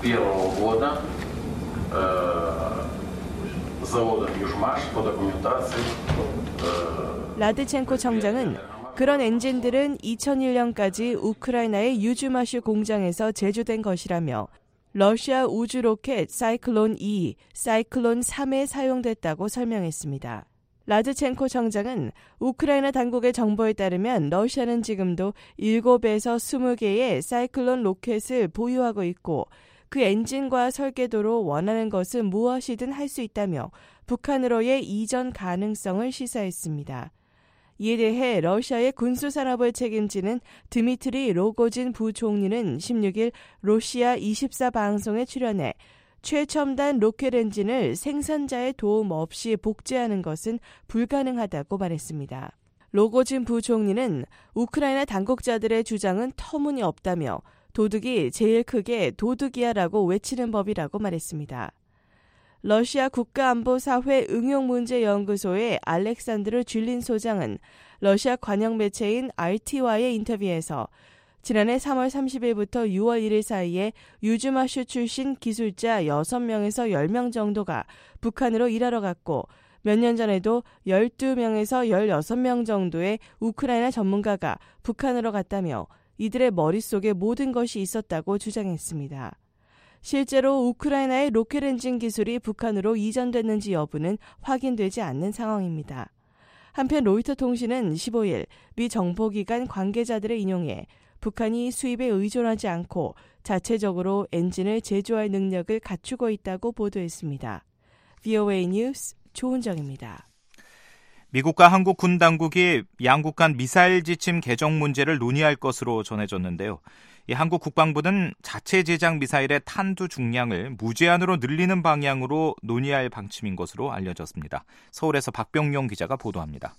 라드첸코 청장은 그런 엔진들은 이천일 년까지 우크라이나의 유즈마슈 공장에서 제조된 것이라며 러시아 우주 로켓 사이클론 이, 사이클론 삼에 사용됐다고 설명했습니다. 라즈첸코 청장은 우크라이나 당국의 정보에 따르면 러시아는 지금도 일곱에서 스무 개의 사이클론 로켓을 보유하고 있고 그 엔진과 설계도로 원하는 것은 무엇이든 할 수 있다며 북한으로의 이전 가능성을 시사했습니다. 이에 대해 러시아의 군수산업을 책임지는 드미트리 로고진 부총리는 십육일 러시아 이십사 방송에 출연해 최첨단 로켓 엔진을 생산자의 도움 없이 복제하는 것은 불가능하다고 말했습니다. 로고진 부총리는 우크라이나 당국자들의 주장은 터무니없다며 도둑이 제일 크게 도둑이야라고 외치는 법이라고 말했습니다. 러시아 국가안보사회 응용문제연구소의 알렉산드르 쥘린 소장은 러시아 관영 매체인 알티와의 인터뷰에서 지난해 삼월 삼십일부터 유월 일일 사이에 유즈마슈 출신 기술자 여섯 명에서 열 명 정도가 북한으로 일하러 갔고 몇 년 전에도 열두 명에서 열여섯 명 정도의 우크라이나 전문가가 북한으로 갔다며 이들의 머릿속에 모든 것이 있었다고 주장했습니다. 실제로 우크라이나의 로켓 엔진 기술이 북한으로 이전됐는지 여부는 확인되지 않는 상황입니다. 한편 로이터 통신은 십오일 미 정보기관 관계자들을 인용해 북한이 수입에 의존하지 않고 자체적으로 엔진을 제조할 능력을 갖추고 있다고 보도했습니다. 브이오에이 뉴스 조은정입니다. 미국과 한국 군 당국이 양국 간 미사일 지침 개정 문제를 논의할 것으로 전해졌는데요. 이 한국 국방부는 자체 제작 미사일의 탄두 중량을 무제한으로 늘리는 방향으로 논의할 방침인 것으로 알려졌습니다. 서울에서 박병용 기자가 보도합니다.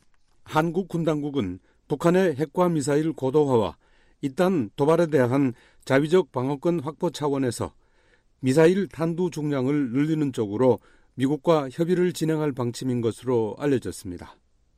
한국 군 당국은 북한의 핵과 미사일 고도화와 이딴 도발에 대한 자위적 방어권 확보 차원에서 미사일 탄두 중량을 늘리는 쪽으로 미국과 협의를 진행할 방침인 것으로 알려졌습니다.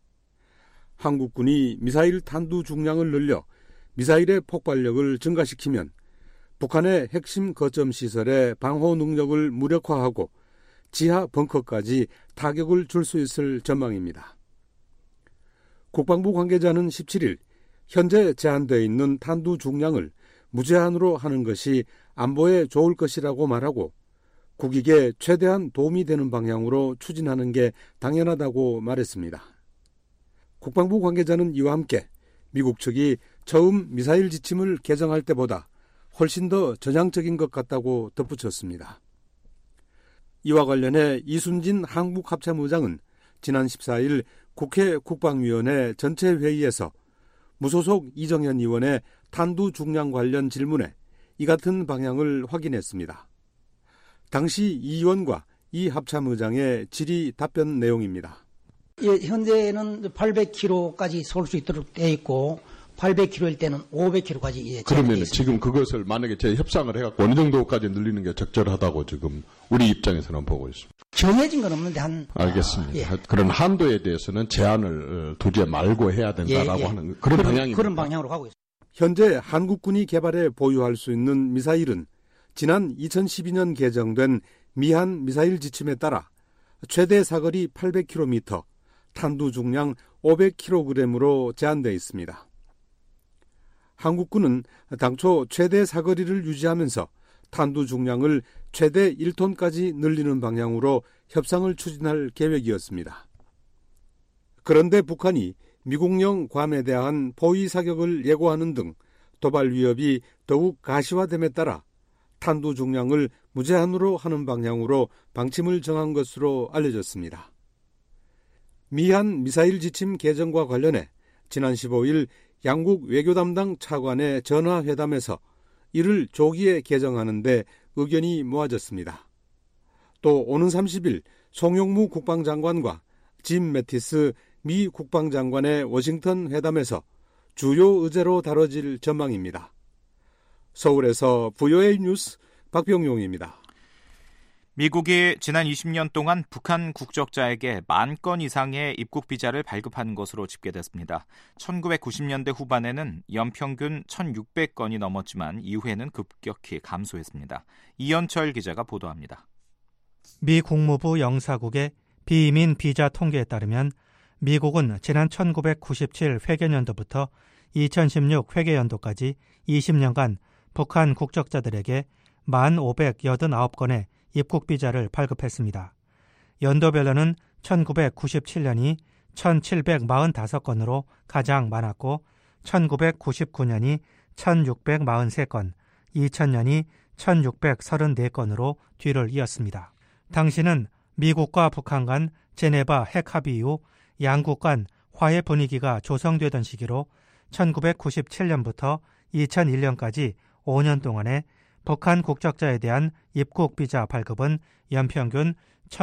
한국군이 미사일 탄두 중량을 늘려 미사일의 폭발력을 증가시키면 북한의 핵심 거점 시설의 방호 능력을 무력화하고 지하 벙커까지 타격을 줄 수 있을 전망입니다. 국방부 관계자는 십칠일 현재 제한되어 있는 탄두 중량을 무제한으로 하는 것이 안보에 좋을 것이라고 말하고 국익에 최대한 도움이 되는 방향으로 추진하는 게 당연하다고 말했습니다. 국방부 관계자는 이와 함께 미국 측이 처음 미사일 지침을 개정할 때보다 훨씬 더 전향적인 것 같다고 덧붙였습니다. 이와 관련해 이순진 한국합참의장은 지난 십사일 국회 국방위원회 전체 회의에서 무소속 이정현 의원의 탄두 중량 관련 질문에 이 같은 방향을 확인했습니다. 당시 이 의원과 이 합참의장의 질의 답변 내용입니다. 예, 현재는 팔백 킬로미터까지 쏠 수 있도록 되어 있고 팔백 킬로미터일 때는 오백 킬로미터까지 예, 그러면 지금 그것을 만약에 제 협상을 해갖고 어느 정도까지 늘리는 게 적절하다고 지금 우리 입장에서는 보고 있습니다. 정해진 건 없는데 한 알겠습니다. 아, 예. 그런 한도에 대해서는 제한을 두지 말고 해야 된다라고 예, 예. 하는 그런, 그런 방향입니다. 그런 방향으로 가고 있습니다. 현재 한국군이 개발해 보유할 수 있는 미사일은 지난 이천십이년 개정된 미한 미사일 지침에 따라 최대 사거리 팔백 킬로미터, 탄두 중량 오백 킬로그램으로 제한되어 있습니다. 한국군은 당초 최대 사거리를 유지하면서 탄두 중량을 최대 일 톤까지 늘리는 방향으로 협상을 추진할 계획이었습니다. 그런데 북한이 미국령 괌에 대한 포위 사격을 예고하는 등 도발 위협이 더욱 가시화됨에 따라 탄두 중량을 무제한으로 하는 방향으로 방침을 정한 것으로 알려졌습니다. 미한 미사일 지침 개정과 관련해 지난 십오일 양국 외교 담당 차관의 전화회담에서 이를 조기에 개정하는 데 의견이 모아졌습니다. 또 오는 삼십일 송영무 국방장관과 짐 매티스 미 국방장관의 워싱턴 회담에서 주요 의제로 다뤄질 전망입니다. 서울에서 브이오에이 뉴스 박병용입니다. 미국이 지난 이십 년 동안 북한 국적자에게 만 건 이상의 입국 비자를 발급한 것으로 집계됐습니다. 천구백구십년대 후반에는 연평균 천육백 건이 넘었지만 이후에는 급격히 감소했습니다. 이현철 기자가 보도합니다. 미 국무부 영사국의 비이민 비자 통계에 따르면 미국은 지난 천구백구십칠 회계연도부터 이천십육 회계연도까지 이십 년간 북한 국적자들에게 만 오백팔십구 건의 입국 비자를 발급했습니다. 연도별로는 천구백구십칠 년이 천칠백사십오 건으로 가장 많았고 천구백구십구 년이 천육백사십삼 건, 이천 년이 천육백삼십사 건으로 뒤를 이었습니다. 당시는 미국과 북한 간 제네바 핵 합의 이후 양국 간 화해 분위기가 조성되던 시기로 천구백구십칠 년부터 이천일 년까지 오 년 동안에 북한 국적자에 대한 입국 비자 발급은 연평균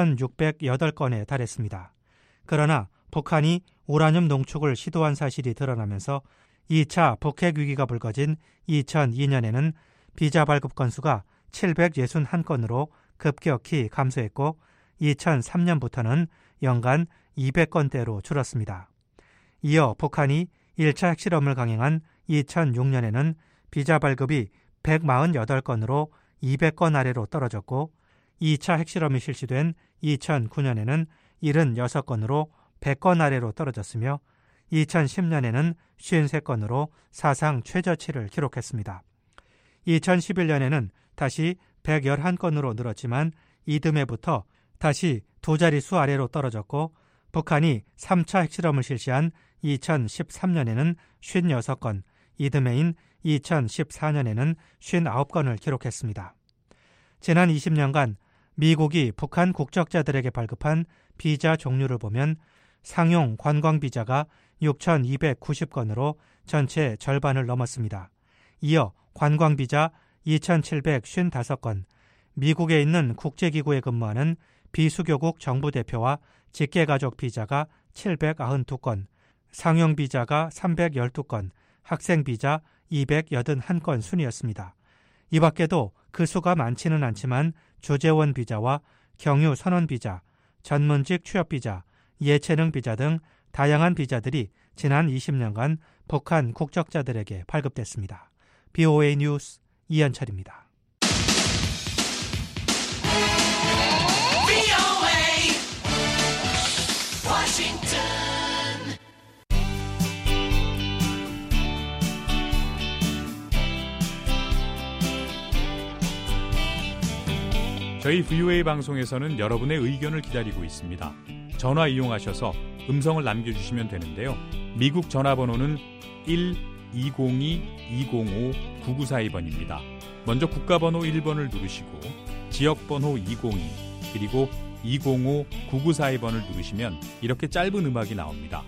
천육백팔 건에 달했습니다. 그러나 북한이 우라늄 농축을 시도한 사실이 드러나면서 이 차 북핵 위기가 불거진 이천이 년에는 비자 발급 건수가 칠백육십일 건으로 급격히 감소했고 이천삼 년부터는 연간 이백 건대로 줄었습니다. 이어 북한이 일 차 핵실험을 강행한 이천육 년에는 비자 발급이 백사십팔 건으로 이백 건 아래로 떨어졌고 이 차 핵실험이 실시된 이천구 년에는 칠십육 건으로 백 건 아래로 떨어졌으며 이천십 년에는 오십삼 건으로 사상 최저치를 기록했습니다. 이천십일 년에는 다시 백십일 건으로 늘었지만 이듬해부터 다시 두 자릿수 아래로 떨어졌고 북한이 삼 차 핵실험을 실시한 이천십삼 년에는 오십육 건, 이듬해인 이천십사 년에는 오십구 건을 기록했습니다. 지난 이십 년간 미국이 북한 국적자들에게 발급한 비자 종류를 보면 상용 관광비자가 육천이백구십 건으로 전체 절반을 넘었습니다. 이어 관광비자 이천칠백오십오 건, 미국에 있는 국제기구에 근무하는 비수교국 정부대표와 직계가족 비자가 칠백구십이 건, 상용비자가 삼백십이 건, 학생비자 이백팔십일 건 순이었습니다. 이 밖에도 그 수가 많지는 않지만 주재원 비자와 경유 선원 비자, 전문직 취업 비자, 예체능 비자 등 다양한 비자들이 지난 이십 년간 북한 국적자들에게 발급됐습니다. 비오에이 뉴스 이현철입니다. 저희 브이오에이 방송에서는 여러분의 의견을 기다리고 있습니다. 전화 이용하셔서 음성을 남겨주시면 되는데요. 미국 전화번호는 일 이공이 이공오 구구사이 번입니다. 먼저 국가번호 일 번을 누르시고 지역번호 이공이 그리고 이공오 구구사이 번을 누르시면 이렇게 짧은 음악이 나옵니다.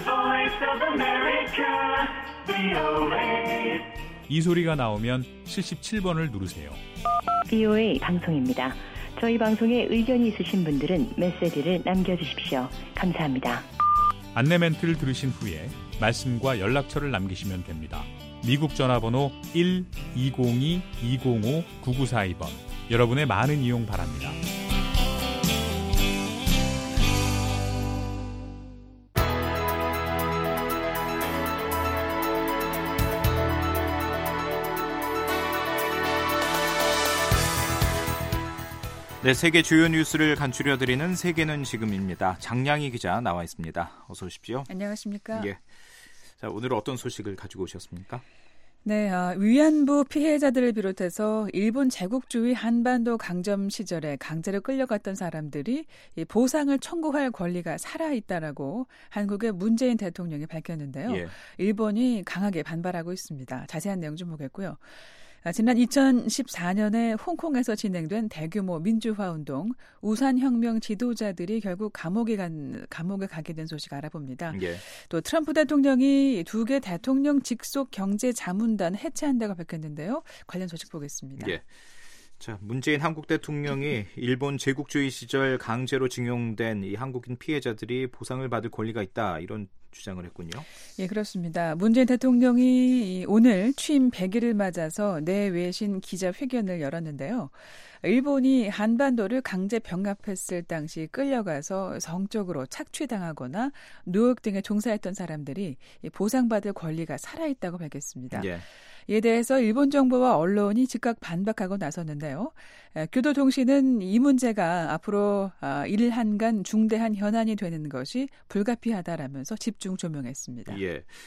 이 소리가 나오면 칠십칠 번을 누르세요. 비오에이 방송입니다. 저희 방송에 의견이 있으신 분들은 메시지를 남겨주십시오. 감사합니다. 안내 멘트를 들으신 후에 말씀과 연락처를 남기시면 됩니다. 미국 전화번호 일 이공이 이공오 구구사이 번. 여러분의 많은 이용 바랍니다. 네, 세계 주요 뉴스를 간추려드리는 세계는 지금입니다. 장량희 기자 나와 있습니다. 어서 오십시오. 안녕하십니까? 예. 자, 오늘은 어떤 소식을 가지고 오셨습니까? 네, 어, 위안부 피해자들을 비롯해서 일본 제국주의 한반도 강점 시절에 강제로 끌려갔던 사람들이 이 보상을 청구할 권리가 살아있다라고 한국의 문재인 대통령이 밝혔는데요. 예. 일본이 강하게 반발하고 있습니다. 자세한 내용 좀 보겠고요. 지난 이천십사 년에 홍콩에서 진행된 대규모 민주화 운동, 우산혁명 지도자들이 결국 감옥에 간, 감옥에 가게 된 소식 알아봅니다. 예. 또 트럼프 대통령이 두 개 대통령 직속 경제자문단 해체한다고 밝혔는데요. 관련 소식 보겠습니다. 예. 자, 문재인 한국 대통령이 일본 제국주의 시절 강제로 징용된 이 한국인 피해자들이 보상을 받을 권리가 있다, 이런 주장을 했군요. 예, 그렇습니다. 문재인 대통령이 오늘 취임 백 일을 맞아서 내외신 기자회견을 열었는데요. 일본이 한반도를 강제 병합했을 당시 끌려가서 성적으로 착취당하거나 노역 등에 종사했던 사람들이 보상받을 권리가 살아있다고 밝혔습니다. 예. 이에 대해서 일본 정부와 언론이 즉각 반박하고 나섰는데요. 교도통신은 이 문제가 앞으로 일 한간 중대한 현안이 되는 것이 불가피하다라면서 집중 조명했습니다. 예.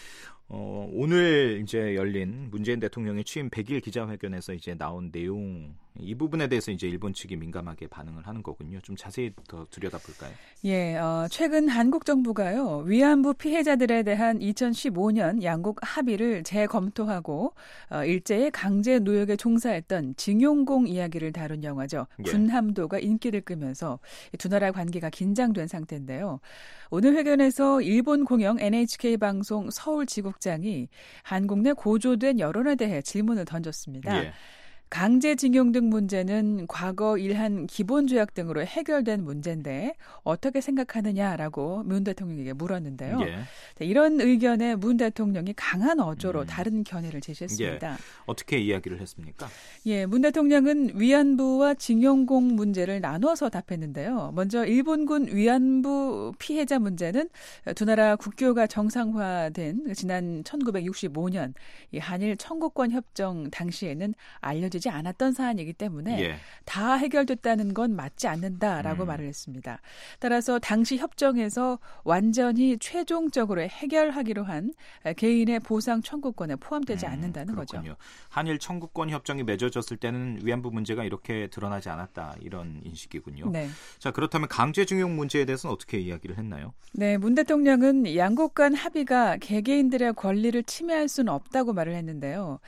어, 오늘 이제 열린 문재인 대통령의 취임 백 일 기자회견에서 이제 나온 내용 이 부분에 대해서 이제 일본 측이 민감하게 반응을 하는 거군요. 좀 자세히 더 들여다볼까요? 예, 어, 최근 한국 정부가요 위안부 피해자들에 대한 이천십오 년 양국 합의를 재검토하고 어, 일제의 강제 노역에 종사했던 징용공 이야기를 다룬 영화죠. 예. 군함도가 인기를 끄면서 두 나라 관계가 긴장된 상태인데요. 오늘 회견에서 일본 공영 엔에이치케이 방송 서울지국장이 한국 내 고조된 여론에 대해 질문을 던졌습니다. 예. 강제징용 등 문제는 과거 일한 기본조약 등으로 해결된 문제인데 어떻게 생각하느냐라고 문 대통령에게 물었는데요. 예. 이런 의견에 문 대통령이 강한 어조로 음. 다른 견해를 제시했습니다. 예. 어떻게 이야기를 했습니까? 예, 문 대통령은 위안부와 징용공 문제를 나눠서 답했는데요. 먼저 일본군 위안부 피해자 문제는 두 나라 국교가 정상화된 지난 천구백육십오 년 이 한일 청구권 협정 당시에는 알려진 지 않았던 사안이기 때문에 예. 다 해결됐다는 건 맞지 않는다라고 음. 말을 했습니다. 따라서 당시 협정에서 완전히 최종적으로 해결하기로 한 개인의 보상 청구권에 포함되지 음, 않는다는 그렇군요. 거죠. 한일 청구권 협정이 맺어졌을 때는 위안부 문제가 이렇게 드러나지 않았다 이런 인식이군요. 네. 자, 그렇다면 강제징용 문제에 대해서는 어떻게 이야기를 했나요? 네, 문 대통령은 양국 간 합의가 개개인들의 권리를 침해할 수는 없다고 말을 했는데요.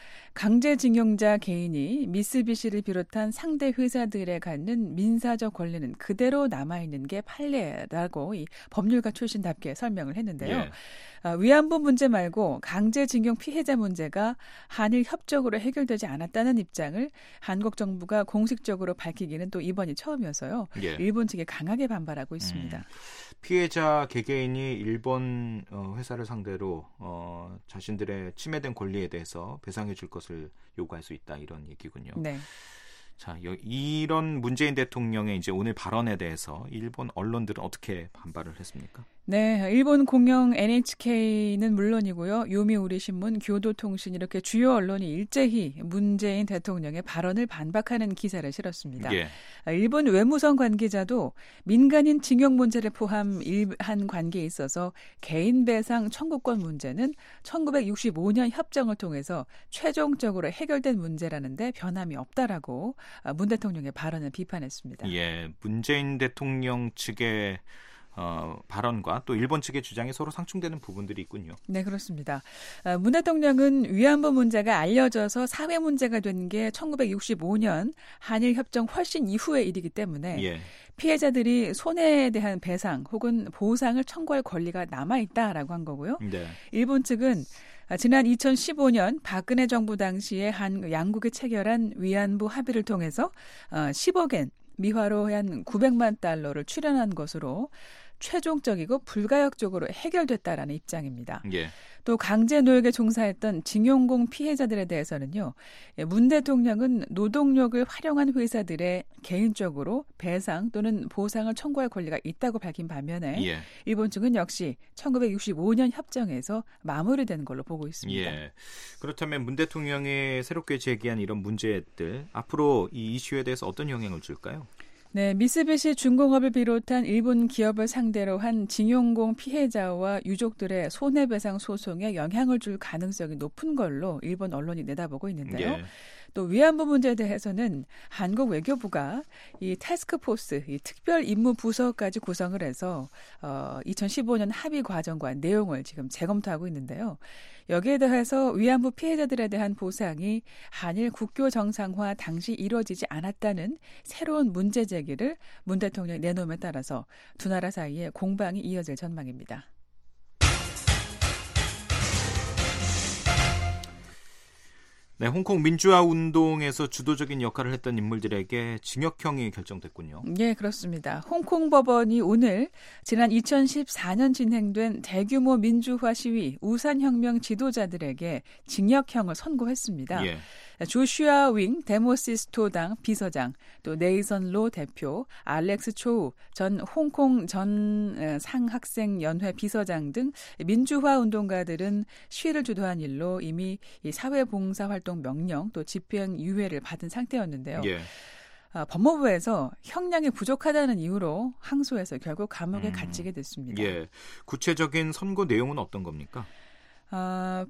강제징용자 개인이 미쓰비시를 비롯한 상대 회사들에 갖는 민사적 권리는 그대로 남아있는 게 판례라고 이 법률가 출신답게 설명을 했는데요. 예. 아, 위안부 문제 말고 강제징용 피해자 문제가 한일 협정으로 해결되지 않았다는 입장을 한국 정부가 공식적으로 밝히기는 또 이번이 처음이어서요. 예. 일본 측에 강하게 반발하고 있습니다. 음, 피해자 개개인이 일본 회사를 상대로 어, 자신들의 침해된 권리에 대해서 배상해 줄 것을 요구할 수 있다 이런 얘기군요. 네. 자, 이런 문재인 대통령의 이제 오늘 발언에 대해서 일본 언론들은 어떻게 반발을 했습니까? 네, 일본 공영 엔에이치케이는 물론이고요. 요미우리 신문, 교도통신 이렇게 주요 언론이 일제히 문재인 대통령의 발언을 반박하는 기사를 실었습니다. 예. 일본 외무성 관계자도 민간인 징용 문제를 포함한 관계에 있어서 개인 배상 청구권 문제는 천구백육십오 년 협정을 통해서 최종적으로 해결된 문제라는데 변함이 없다라고 문 대통령의 발언을 비판했습니다. 예, 문재인 대통령 측의 어, 발언과 또 일본 측의 주장이 서로 상충되는 부분들이 있군요. 네, 그렇습니다. 어, 문 대통령은 위안부 문제가 알려져서 사회 문제가 된 게 천구백육십오 년 한일 협정 훨씬 이후의 일이기 때문에 예. 피해자들이 손해에 대한 배상 혹은 보상을 청구할 권리가 남아있다라고 한 거고요. 네. 일본 측은 지난 이천십오 년 박근혜 정부 당시에 한 양국이 체결한 위안부 합의를 통해서 십억엔 미화로 한 구백만 달러를 출연한 것으로 최종적이고 불가역적으로 해결됐다라는 입장입니다. 예. 또 강제 노역에 종사했던 징용공 피해자들에 대해서는요. 문 대통령은 노동력을 활용한 회사들의 개인적으로 배상 또는 보상을 청구할 권리가 있다고 밝힌 반면에 예. 일본 측은 역시 천구백육십오 년 협정에서 마무리된 걸로 보고 있습니다. 예. 그렇다면 문 대통령이 새롭게 제기한 이런 문제들 앞으로 이 이슈에 대해서 어떤 영향을 줄까요? 네, 미쓰비시 중공업을 비롯한 일본 기업을 상대로 한 징용공 피해자와 유족들의 손해배상 소송에 영향을 줄 가능성이 높은 걸로 일본 언론이 내다보고 있는데요. 예. 또 위안부 문제에 대해서는 한국 외교부가 이 태스크포스, 이 특별 임무 부서까지 구성을 해서 어, 이천십오 년 합의 과정과 내용을 지금 재검토하고 있는데요. 여기에 대해서 위안부 피해자들에 대한 보상이 한일 국교 정상화 당시 이루어지지 않았다는 새로운 문제 제기를 문 대통령이 내놓음에 따라서 두 나라 사이에 공방이 이어질 전망입니다. 네, 홍콩 민주화 운동에서 주도적인 역할을 했던 인물들에게 징역형이 결정됐군요. 네, 그렇습니다. 홍콩 법원이 오늘 지난 이천십사 년 진행된 대규모 민주화 시위 우산혁명 지도자들에게 징역형을 선고했습니다. 예. 조슈아 윙 데모시스토당 비서장, 또 네이선 로 대표, 알렉스 초우 전 홍콩 전 상학생연회 비서장 등 민주화 운동가들은 시위를 주도한 일로 이미 사회봉사활동 명령 또 집행유예를 받은 상태였는데요. 예. 아, 법무부에서 형량이 부족하다는 이유로 항소해서 결국 감옥에 음, 갇히게 됐습니다. 예. 구체적인 선고 내용은 어떤 겁니까? 어,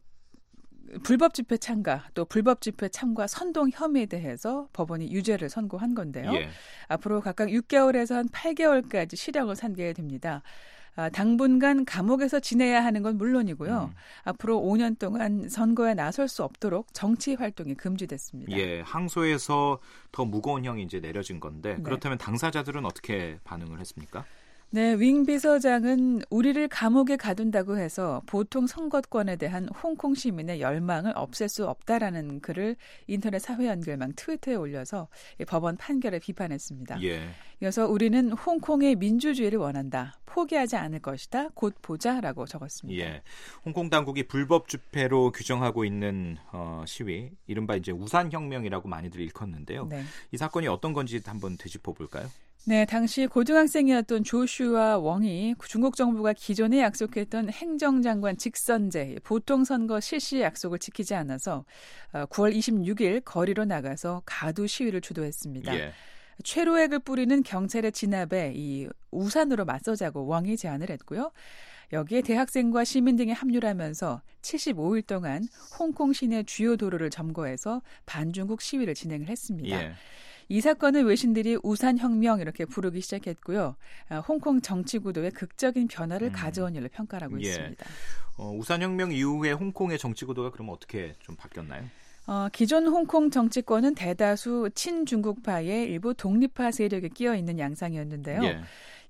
불법 집회 참가 또 불법 집회 참가 선동 혐의에 대해서 법원이 유죄를 선고한 건데요. 예. 앞으로 각각 육 개월에서 한 팔 개월까지 실형을 산게 됩니다. 아, 당분간 감옥에서 지내야 하는 건 물론이고요. 음. 앞으로 오 년 동안 선거에 나설 수 없도록 정치 활동이 금지됐습니다. 예, 항소에서 더 무거운 형이 이제 내려진 건데 네. 그렇다면 당사자들은 어떻게 반응을 했습니까? 네, 윙 비서장은 우리를 감옥에 가둔다고 해서 보통 선거권에 대한 홍콩 시민의 열망을 없앨 수 없다라는 글을 인터넷 사회 연결망 트위터에 올려서 법원 판결을 비판했습니다. 예. 이어서 우리는 홍콩의 민주주의를 원한다. 포기하지 않을 것이다. 곧 보자라고 적었습니다. 예. 홍콩 당국이 불법 집회로 규정하고 있는 어, 시위, 이른바 이제 우산혁명이라고 많이들 일컫는데요. 네. 이 사건이 어떤 건지 한번 되짚어 볼까요? 네, 당시 고등학생이었던 조슈아 웡이 중국 정부가 기존에 약속했던 행정장관 직선제 보통선거 실시 약속을 지키지 않아서 구월 이십육일 거리로 나가서 가두 시위를 주도했습니다. 예. 최루액을 뿌리는 경찰의 진압에 이 우산으로 맞서자고 웡이 제안을 했고요. 여기에 대학생과 시민 등이 합류를 하면서 칠십오일 동안 홍콩 시내 주요 도로를 점거해서 반중국 시위를 진행을 했습니다. 예. 이 사건을 외신들이 우산혁명 이렇게 부르기 시작했고요. 홍콩 정치 구도에 극적인 변화를 음. 가져온 일로 평가하고 예. 있습니다. 어, 우산혁명 이후에 홍콩의 정치 구도가 그럼 어떻게 좀 바뀌었나요? 어, 기존 홍콩 정치권은 대다수 친중국파의 일부 독립파 세력에 끼어 있는 양상이었는데요. 예.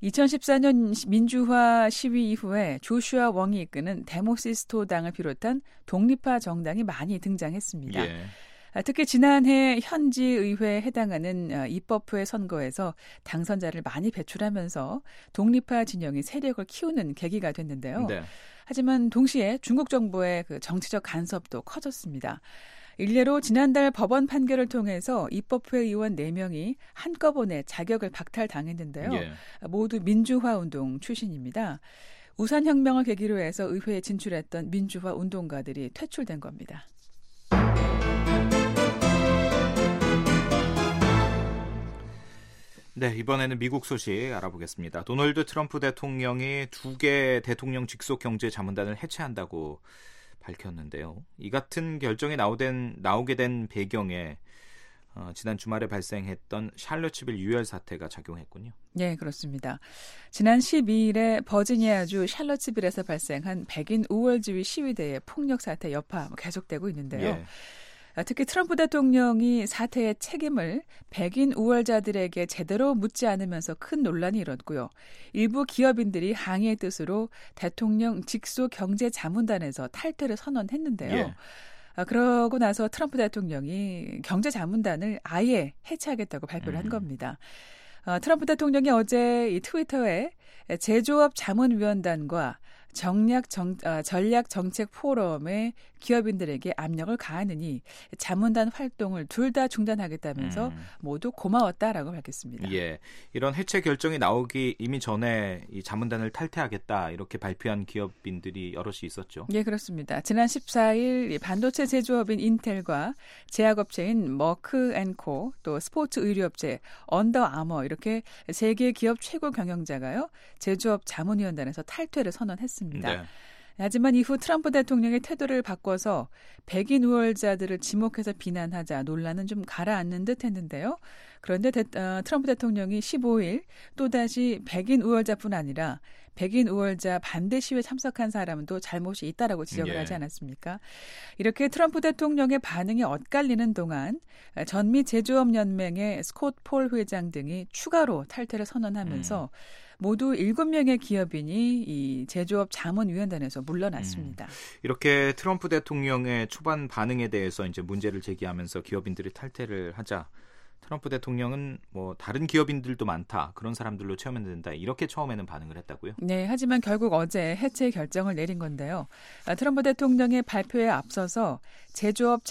이천십사년 민주화 시위 이후에 조슈아 웡이 이끄는 데모시스토당을 비롯한 독립파 정당이 많이 등장했습니다. 예. 특히 지난해 현지 의회에 해당하는 입법부의 선거에서 당선자를 많이 배출하면서 독립파 진영이 세력을 키우는 계기가 됐는데요. 네. 하지만 동시에 중국 정부의 그 정치적 간섭도 커졌습니다. 일례로 지난달 법원 판결을 통해서 입법회 의원 네 명이 한꺼번에 자격을 박탈당했는데요. 예. 모두 민주화 운동 출신입니다. 우산혁명을 계기로 해서 의회에 진출했던 민주화 운동가들이 퇴출된 겁니다. 네, 이번에는 미국 소식 알아보겠습니다. 도널드 트럼프 대통령이 두 개 대통령 직속 경제 자문단을 해체한다고 밝혔는데요. 이 같은 결정이 나오된, 나오게 된 배경에 어, 지난 주말에 발생했던 샬럿츠빌 유혈 사태가 작용했군요. 네, 그렇습니다. 지난 십이일에 버지니아주 샬럿츠빌에서 발생한 백인 우월주의 시위대의 폭력 사태 여파 계속되고 있는데요. 예. 특히 트럼프 대통령이 사태의 책임을 백인 우월자들에게 제대로 묻지 않으면서 큰 논란이 일었고요. 일부 기업인들이 항의의 뜻으로 대통령 직속 경제자문단에서 탈퇴를 선언했는데요. 예. 그러고 나서 트럼프 대통령이 경제자문단을 아예 해체하겠다고 발표를 한 겁니다. 트럼프 대통령이 어제 이 트위터에 제조업 자문위원단과 정략 정, 아, 전략 정책 포럼의 기업인들에게 압력을 가하느니 자문단 활동을 둘 다 중단하겠다면서 음. 모두 고마웠다라고 밝혔습니다. 예, 이런 해체 결정이 나오기 이미 전에 이 자문단을 탈퇴하겠다 이렇게 발표한 기업인들이 여럿이 있었죠. 예, 그렇습니다. 지난 십사일 반도체 제조업인 인텔과 제약업체인 머크 앤 코, 또 스포츠 의류업체 언더아머 이렇게 세 개 기업 최고 경영자가요 제조업 자문위원단에서 탈퇴를 선언했습니다. 네. 하지만 이후 트럼프 대통령의 태도를 바꿔서 백인 우월자들을 지목해서 비난하자 논란은 좀 가라앉는 듯 했는데요. 그런데 대, 어, 트럼프 대통령이 십오일 또다시 백인 우월자뿐 아니라 백인 우월자 반대 시위에 참석한 사람도 잘못이 있다라고 지적을 예. 하지 않았습니까? 이렇게 트럼프 대통령의 반응이 엇갈리는 동안 전미 제조업연맹의 스콧 폴 회장 등이 추가로 탈퇴를 선언하면서 음. 모두 일곱 명의 기업인이 이 제조업 자문위원단에서 물러났습니다. 음, 이렇게 트럼프 대통령의 초반 반응에 대해서 이제 문제를 제기하면서 기업인들이 탈퇴를 하자 트럼프 대통령은 뭐 다른 기업인들도 많다. 그런 사람들로 채우면 된다. 이렇게 처음에는 반응을 했다고요? 네, 하지만 결국 어제 해체 결정을 내린 건데요. 트럼프 대통령의 발표에 앞서서 제조업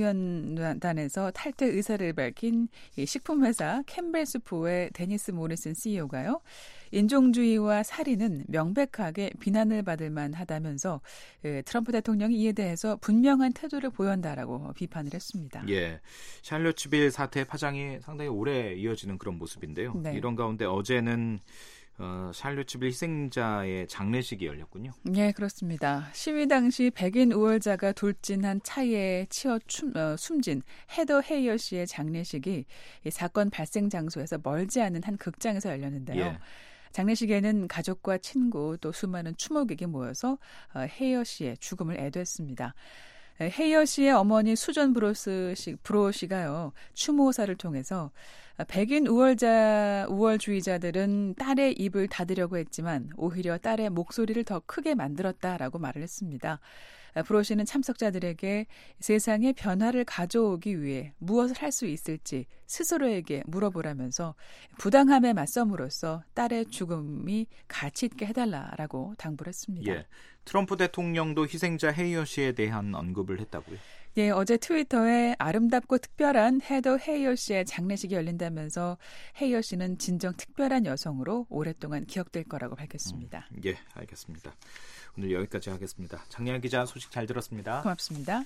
자문위원단에서 탈퇴 의사를 밝힌 식품회사 캠벨스프의 데니스 모리슨 씨이오가요. 인종주의와 살인은 명백하게 비난을 받을 만하다면서 트럼프 대통령이 이에 대해서 분명한 태도를 보였다라고 비판을 했습니다. 예, 샬럿츠빌 사태 파장이 상당히 오래 이어지는 그런 모습인데요. 네. 이런 가운데 어제는 어, 샬롯츠빌 희생자의 장례식이 열렸군요. 네, 그렇습니다. 시위 당시 백인 우월자가 돌진한 차에 치여 춤, 어, 숨진 헤더 헤이어 씨의 장례식이 이 사건 발생 장소에서 멀지 않은 한 극장에서 열렸는데요. 예. 장례식에는 가족과 친구 또 수많은 추모객이 모여서 어, 헤이어 씨의 죽음을 애도했습니다. 헤이어 씨의 어머니 수전 브로스 씨, 브로 씨가요, 추모사를 통해서 백인 우월자, 우월주의자들은 딸의 입을 닫으려고 했지만 오히려 딸의 목소리를 더 크게 만들었다라고 말을 했습니다. 브로 씨는 참석자들에게 세상에 변화를 가져오기 위해 무엇을 할 수 있을지 스스로에게 물어보라면서 부당함에 맞섬으로써 딸의 죽음이 가치 있게 해달라라고 당부를 했습니다. 예, 트럼프 대통령도 희생자 헤이어 씨에 대한 언급을 했다고요? 예, 어제 트위터에 아름답고 특별한 헤더 헤이어 씨의 장례식이 열린다면서 헤이어 씨는 진정 특별한 여성으로 오랫동안 기억될 거라고 밝혔습니다. 음, 예, 알겠습니다. 오늘 여기까지 하겠습니다. 장량 기자 소식 잘 들었습니다. 고맙습니다.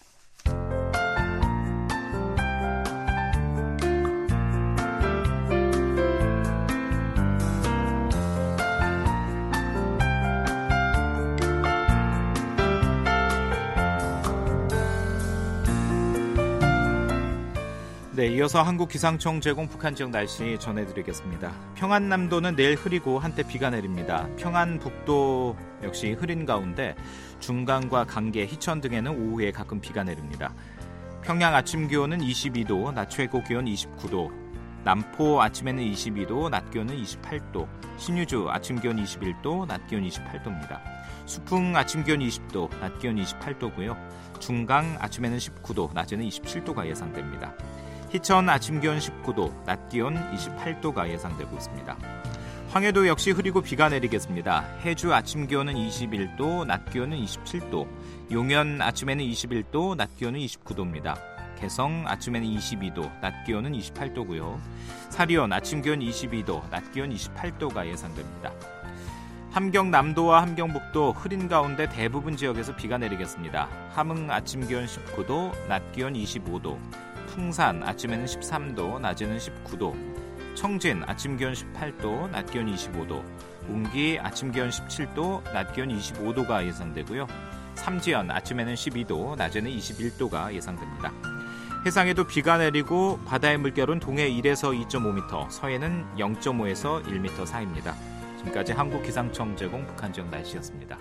네, 이어서 한국기상청 제공 북한 지역 날씨 전해드리겠습니다. 평안남도는 내일 흐리고 한때 비가 내립니다. 평안북도 역시 흐린 가운데 중강과 강계, 희천 등에는 오후에 가끔 비가 내립니다. 평양 아침 기온은 이십이 도, 낮 최고 기온 이십구 도, 남포 아침에는 이십이 도, 낮 기온은 이십팔 도, 신유주 아침 기온 이십일 도, 낮 기온 이십팔 도입니다. 수풍 아침 기온 이십 도, 낮 기온 이십팔 도고요. 중강 아침에는 십구 도, 낮에는 이십칠 도가 예상됩니다. 희천 아침 기온 십구 도, 낮 기온 이십팔 도가 예상되고 있습니다. 황해도 역시 흐리고 비가 내리겠습니다. 해주 아침 기온은 이십일 도, 낮 기온은 이십칠 도, 용현 아침에는 이십일 도, 낮 기온은 이십구 도입니다. 개성 아침에는 이십이 도, 낮 기온은 이십팔 도고요. 사리온 아침 기온 이십이 도, 낮 기온 이십팔 도가 예상됩니다. 함경 남도와 함경북도 흐린 가운데 대부분 지역에서 비가 내리겠습니다. 함흥 아침 기온 십구 도, 낮 기온 이십오 도, 풍산 아침에는 십삼 도, 낮에는 십구 도, 청진 아침 기온 십팔 도, 낮 기온 이십오 도, 운기 아침 기온 십칠 도, 낮 기온 이십오 도가 예상되고요. 삼지연 아침에는 십이 도, 낮에는 이십일 도가 예상됩니다. 해상에도 비가 내리고 바다의 물결은 동해 일에서 이 점 오 미터, 서해는 영 점 오에서 일 미터 사이입니다. 지금까지 한국기상청 제공 북한 지역 날씨였습니다.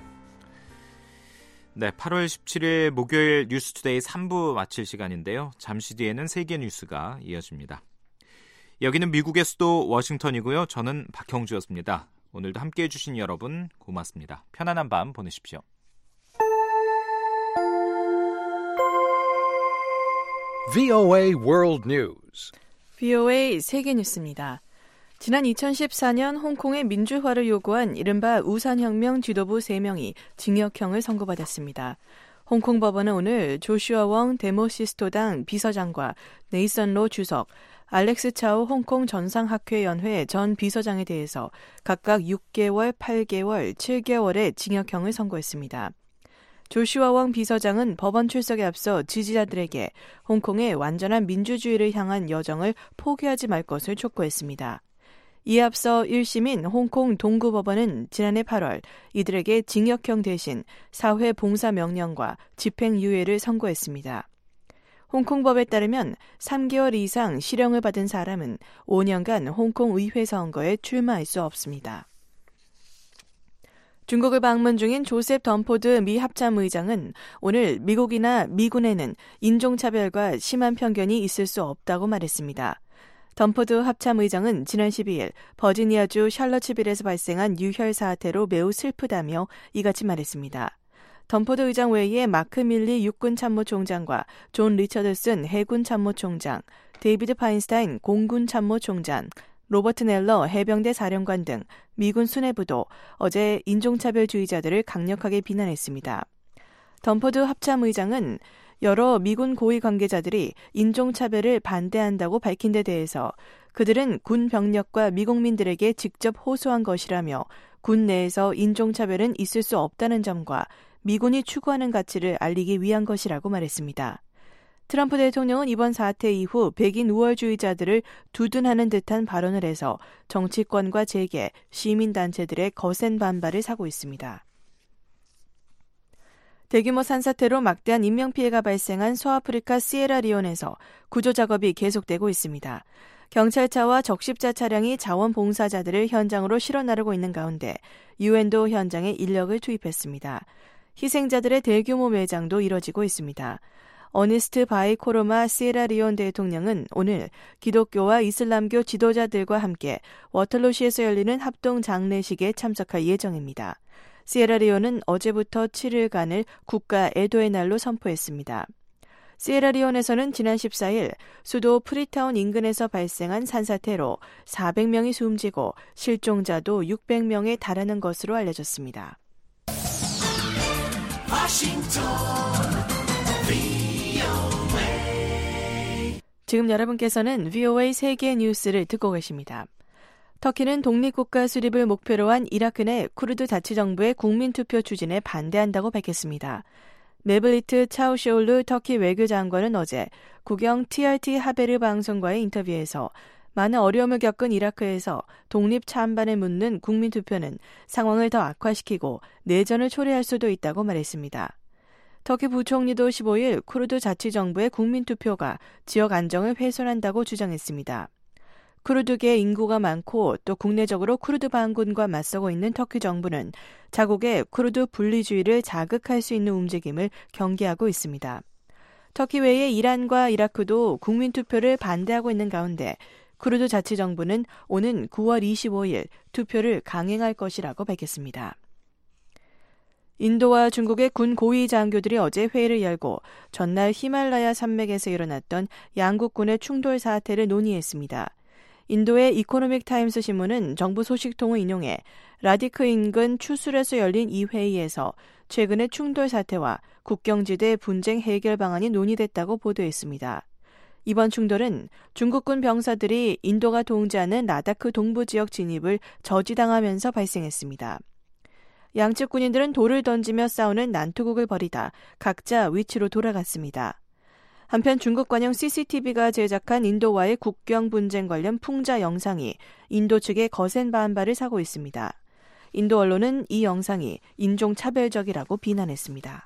네, 팔월 십칠일 목요일 뉴스투데이 삼 부 마칠 시간인데요. 잠시 뒤에는 세계 뉴스가 이어집니다. 여기는 미국의 수도 워싱턴이고요. 저는 박형주였습니다. 오늘도 함께해 주신 여러분 고맙습니다. 편안한 밤 보내십시오. 브이오에이 World News. 브이오에이 세계 뉴스입니다. 지난 이천십사 년 홍콩의 민주화를 요구한 이른바 우산혁명 지도부 세 명이 징역형을 선고받았습니다. 홍콩 법원은 오늘 조슈아 웡 데모시스토당 비서장과 네이선 로 주석, 알렉스 차오 홍콩 전상학회연회 전 비서장에 대해서 각각 육 개월, 팔 개월, 칠 개월의 징역형을 선고했습니다. 조슈아 웡 비서장은 법원 출석에 앞서 지지자들에게 홍콩의 완전한 민주주의를 향한 여정을 포기하지 말 것을 촉구했습니다. 이에 앞서 일 심인 홍콩 동구법원은 지난해 팔월 이들에게 징역형 대신 사회봉사명령과 집행유예를 선고했습니다. 홍콩법에 따르면 삼 개월 이상 실형을 받은 사람은 오 년간 홍콩 의회 선거에 출마할 수 없습니다. 중국을 방문 중인 조셉 덤포드 미 합참의장은 오늘 미국이나 미군에는 인종차별과 심한 편견이 있을 수 없다고 말했습니다. 덤포드 합참의장은 지난 십이일 버지니아주 샬럿츠빌에서 발생한 유혈 사태로 매우 슬프다며 이같이 말했습니다. 덤포드 의장 외에 마크 밀리 육군 참모총장과 존 리처드슨 해군 참모총장, 데이비드 파인스타인 공군 참모총장, 로버트 넬러 해병대 사령관 등 미군 수뇌부도 어제 인종차별주의자들을 강력하게 비난했습니다. 덤포드 합참의장은 여러 미군 고위 관계자들이 인종차별을 반대한다고 밝힌 데 대해서 그들은 군 병력과 미국민들에게 직접 호소한 것이라며 군 내에서 인종차별은 있을 수 없다는 점과 미군이 추구하는 가치를 알리기 위한 것이라고 말했습니다. 트럼프 대통령은 이번 사태 이후 백인 우월주의자들을 두둔하는 듯한 발언을 해서 정치권과 재계, 시민단체들의 거센 반발을 사고 있습니다. 대규모 산사태로 막대한 인명피해가 발생한 소아프리카 시에라리온에서 구조작업이 계속되고 있습니다. 경찰차와 적십자 차량이 자원봉사자들을 현장으로 실어 나르고 있는 가운데 유엔도 현장에 인력을 투입했습니다. 희생자들의 대규모 매장도 이뤄지고 있습니다. 어니스트 바이 코로마 시에라리온 대통령은 오늘 기독교와 이슬람교 지도자들과 함께 워털로시에서 열리는 합동 장례식에 참석할 예정입니다. 시에라리온은 어제부터 칠 일간을 국가 애도의 날로 선포했습니다. 시에라리온에서는 지난 십사일 수도 프리타운 인근에서 발생한 산사태로 사백 명이 숨지고 실종자도 육백 명에 달하는 것으로 알려졌습니다. 워싱턴, 브이오에이. 지금 여러분께서는 브이오에이 세계 뉴스를 듣고 계십니다. 터키는 독립국가 수립을 목표로 한 이라크 내 쿠르드 자치정부의 국민투표 추진에 반대한다고 밝혔습니다. 메블리트 차우시올루 터키 외교장관은 어제 국영 티알티 하베르 방송과의 인터뷰에서 많은 어려움을 겪은 이라크에서 독립 찬반을 묻는 국민투표는 상황을 더 악화시키고 내전을 초래할 수도 있다고 말했습니다. 터키 부총리도 십오일 쿠르드 자치정부의 국민투표가 지역 안정을 훼손한다고 주장했습니다. 쿠르드계 인구가 많고 또 국내적으로 쿠르드 반군과 맞서고 있는 터키 정부는 자국의 쿠르드 분리주의를 자극할 수 있는 움직임을 경계하고 있습니다. 터키 외에 이란과 이라크도 국민투표를 반대하고 있는 가운데 쿠르드 자치정부는 오는 구월 이십오일 투표를 강행할 것이라고 밝혔습니다. 인도와 중국의 군 고위 장교들이 어제 회의를 열고 전날 히말라야 산맥에서 일어났던 양국 군의 충돌 사태를 논의했습니다. 인도의 이코노믹 타임스 신문은 정부 소식통을 인용해 라디크 인근 추술에서 열린 이 회의에서 최근의 충돌 사태와 국경지대 분쟁 해결 방안이 논의됐다고 보도했습니다. 이번 충돌은 중국군 병사들이 인도가 통제하는 라다크 동부 지역 진입을 저지당하면서 발생했습니다. 양측 군인들은 돌을 던지며 싸우는 난투극을 벌이다 각자 위치로 돌아갔습니다. 한편 중국 관영 씨씨티비가 제작한 인도와의 국경 분쟁 관련 풍자 영상이 인도 측의 거센 반발을 사고 있습니다. 인도 언론은 이 영상이 인종차별적이라고 비난했습니다.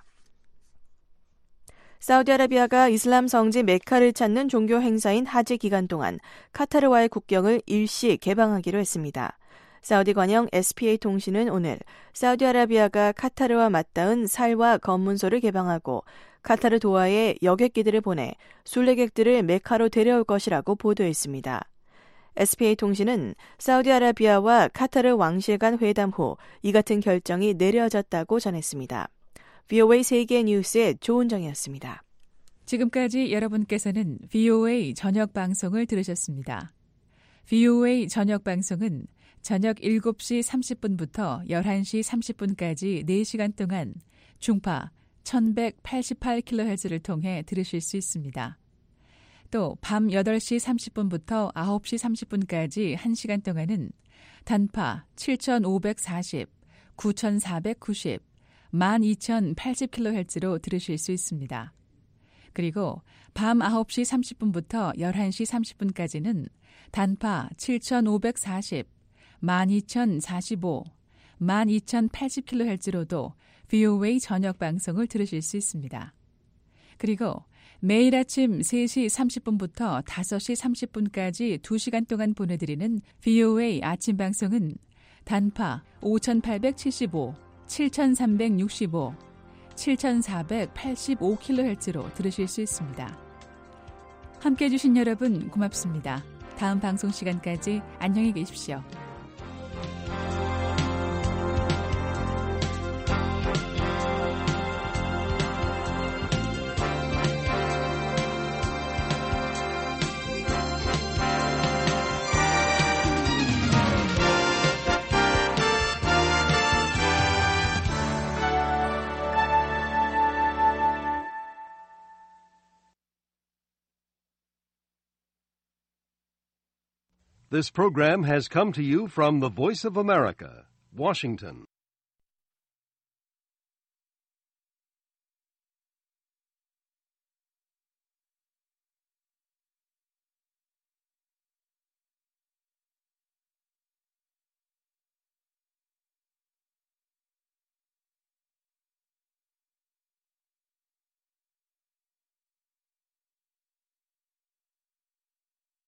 사우디아라비아가 이슬람 성지 메카를 찾는 종교 행사인 하지 기간 동안 카타르와의 국경을 일시 개방하기로 했습니다. 사우디 관영 에스피에이 통신은 오늘 사우디아라비아가 카타르와 맞닿은 살와 검문소를 개방하고 카타르 도하에 여객기들을 보내 순례객들을 메카로 데려올 것이라고 보도했습니다. 에스피에이 통신은 사우디아라비아와 카타르 왕실 간 회담 후 이 같은 결정이 내려졌다고 전했습니다. 브이오에이 세계 뉴스의 조은정이었습니다. 지금까지 여러분께서는 브이오에이 저녁 방송을 들으셨습니다. 브이오에이 저녁 방송은 저녁 일곱 시 삼십 분부터 열한 시 삼십 분까지 네 시간 동안 중파 천백팔십팔 킬로헤르츠를 통해 들으실 수 있습니다. 또 밤 여덟 시 삼십 분부터 아홉 시 삼십 분까지 한 시간 동안은 단파 칠천오백사십, 구천사백구십, 만 이천팔십 킬로헤르츠로 들으실 수 있습니다. 그리고 밤 아홉 시 삼십 분부터 열한 시 삼십 분까지는 단파 칠천오백사십, 만 이천사십오, 만 이천팔십 킬로헤르츠로도 브이오에이 저녁 방송을 들으실 수 있습니다. 그리고 매일 아침 세 시 삼십 분부터 다섯 시 삼십 분까지 두 시간 동안 보내드리는 브이오에이 아침 방송은 단파 오천팔백칠십오, 칠천삼백육십오, 칠천사백팔십오 킬로헤르츠로 들으실 수 있습니다. 함께해 주신 여러분 고맙습니다. 다음 방송 시간까지 안녕히 계십시오. This program has come to you from the Voice of America, Washington.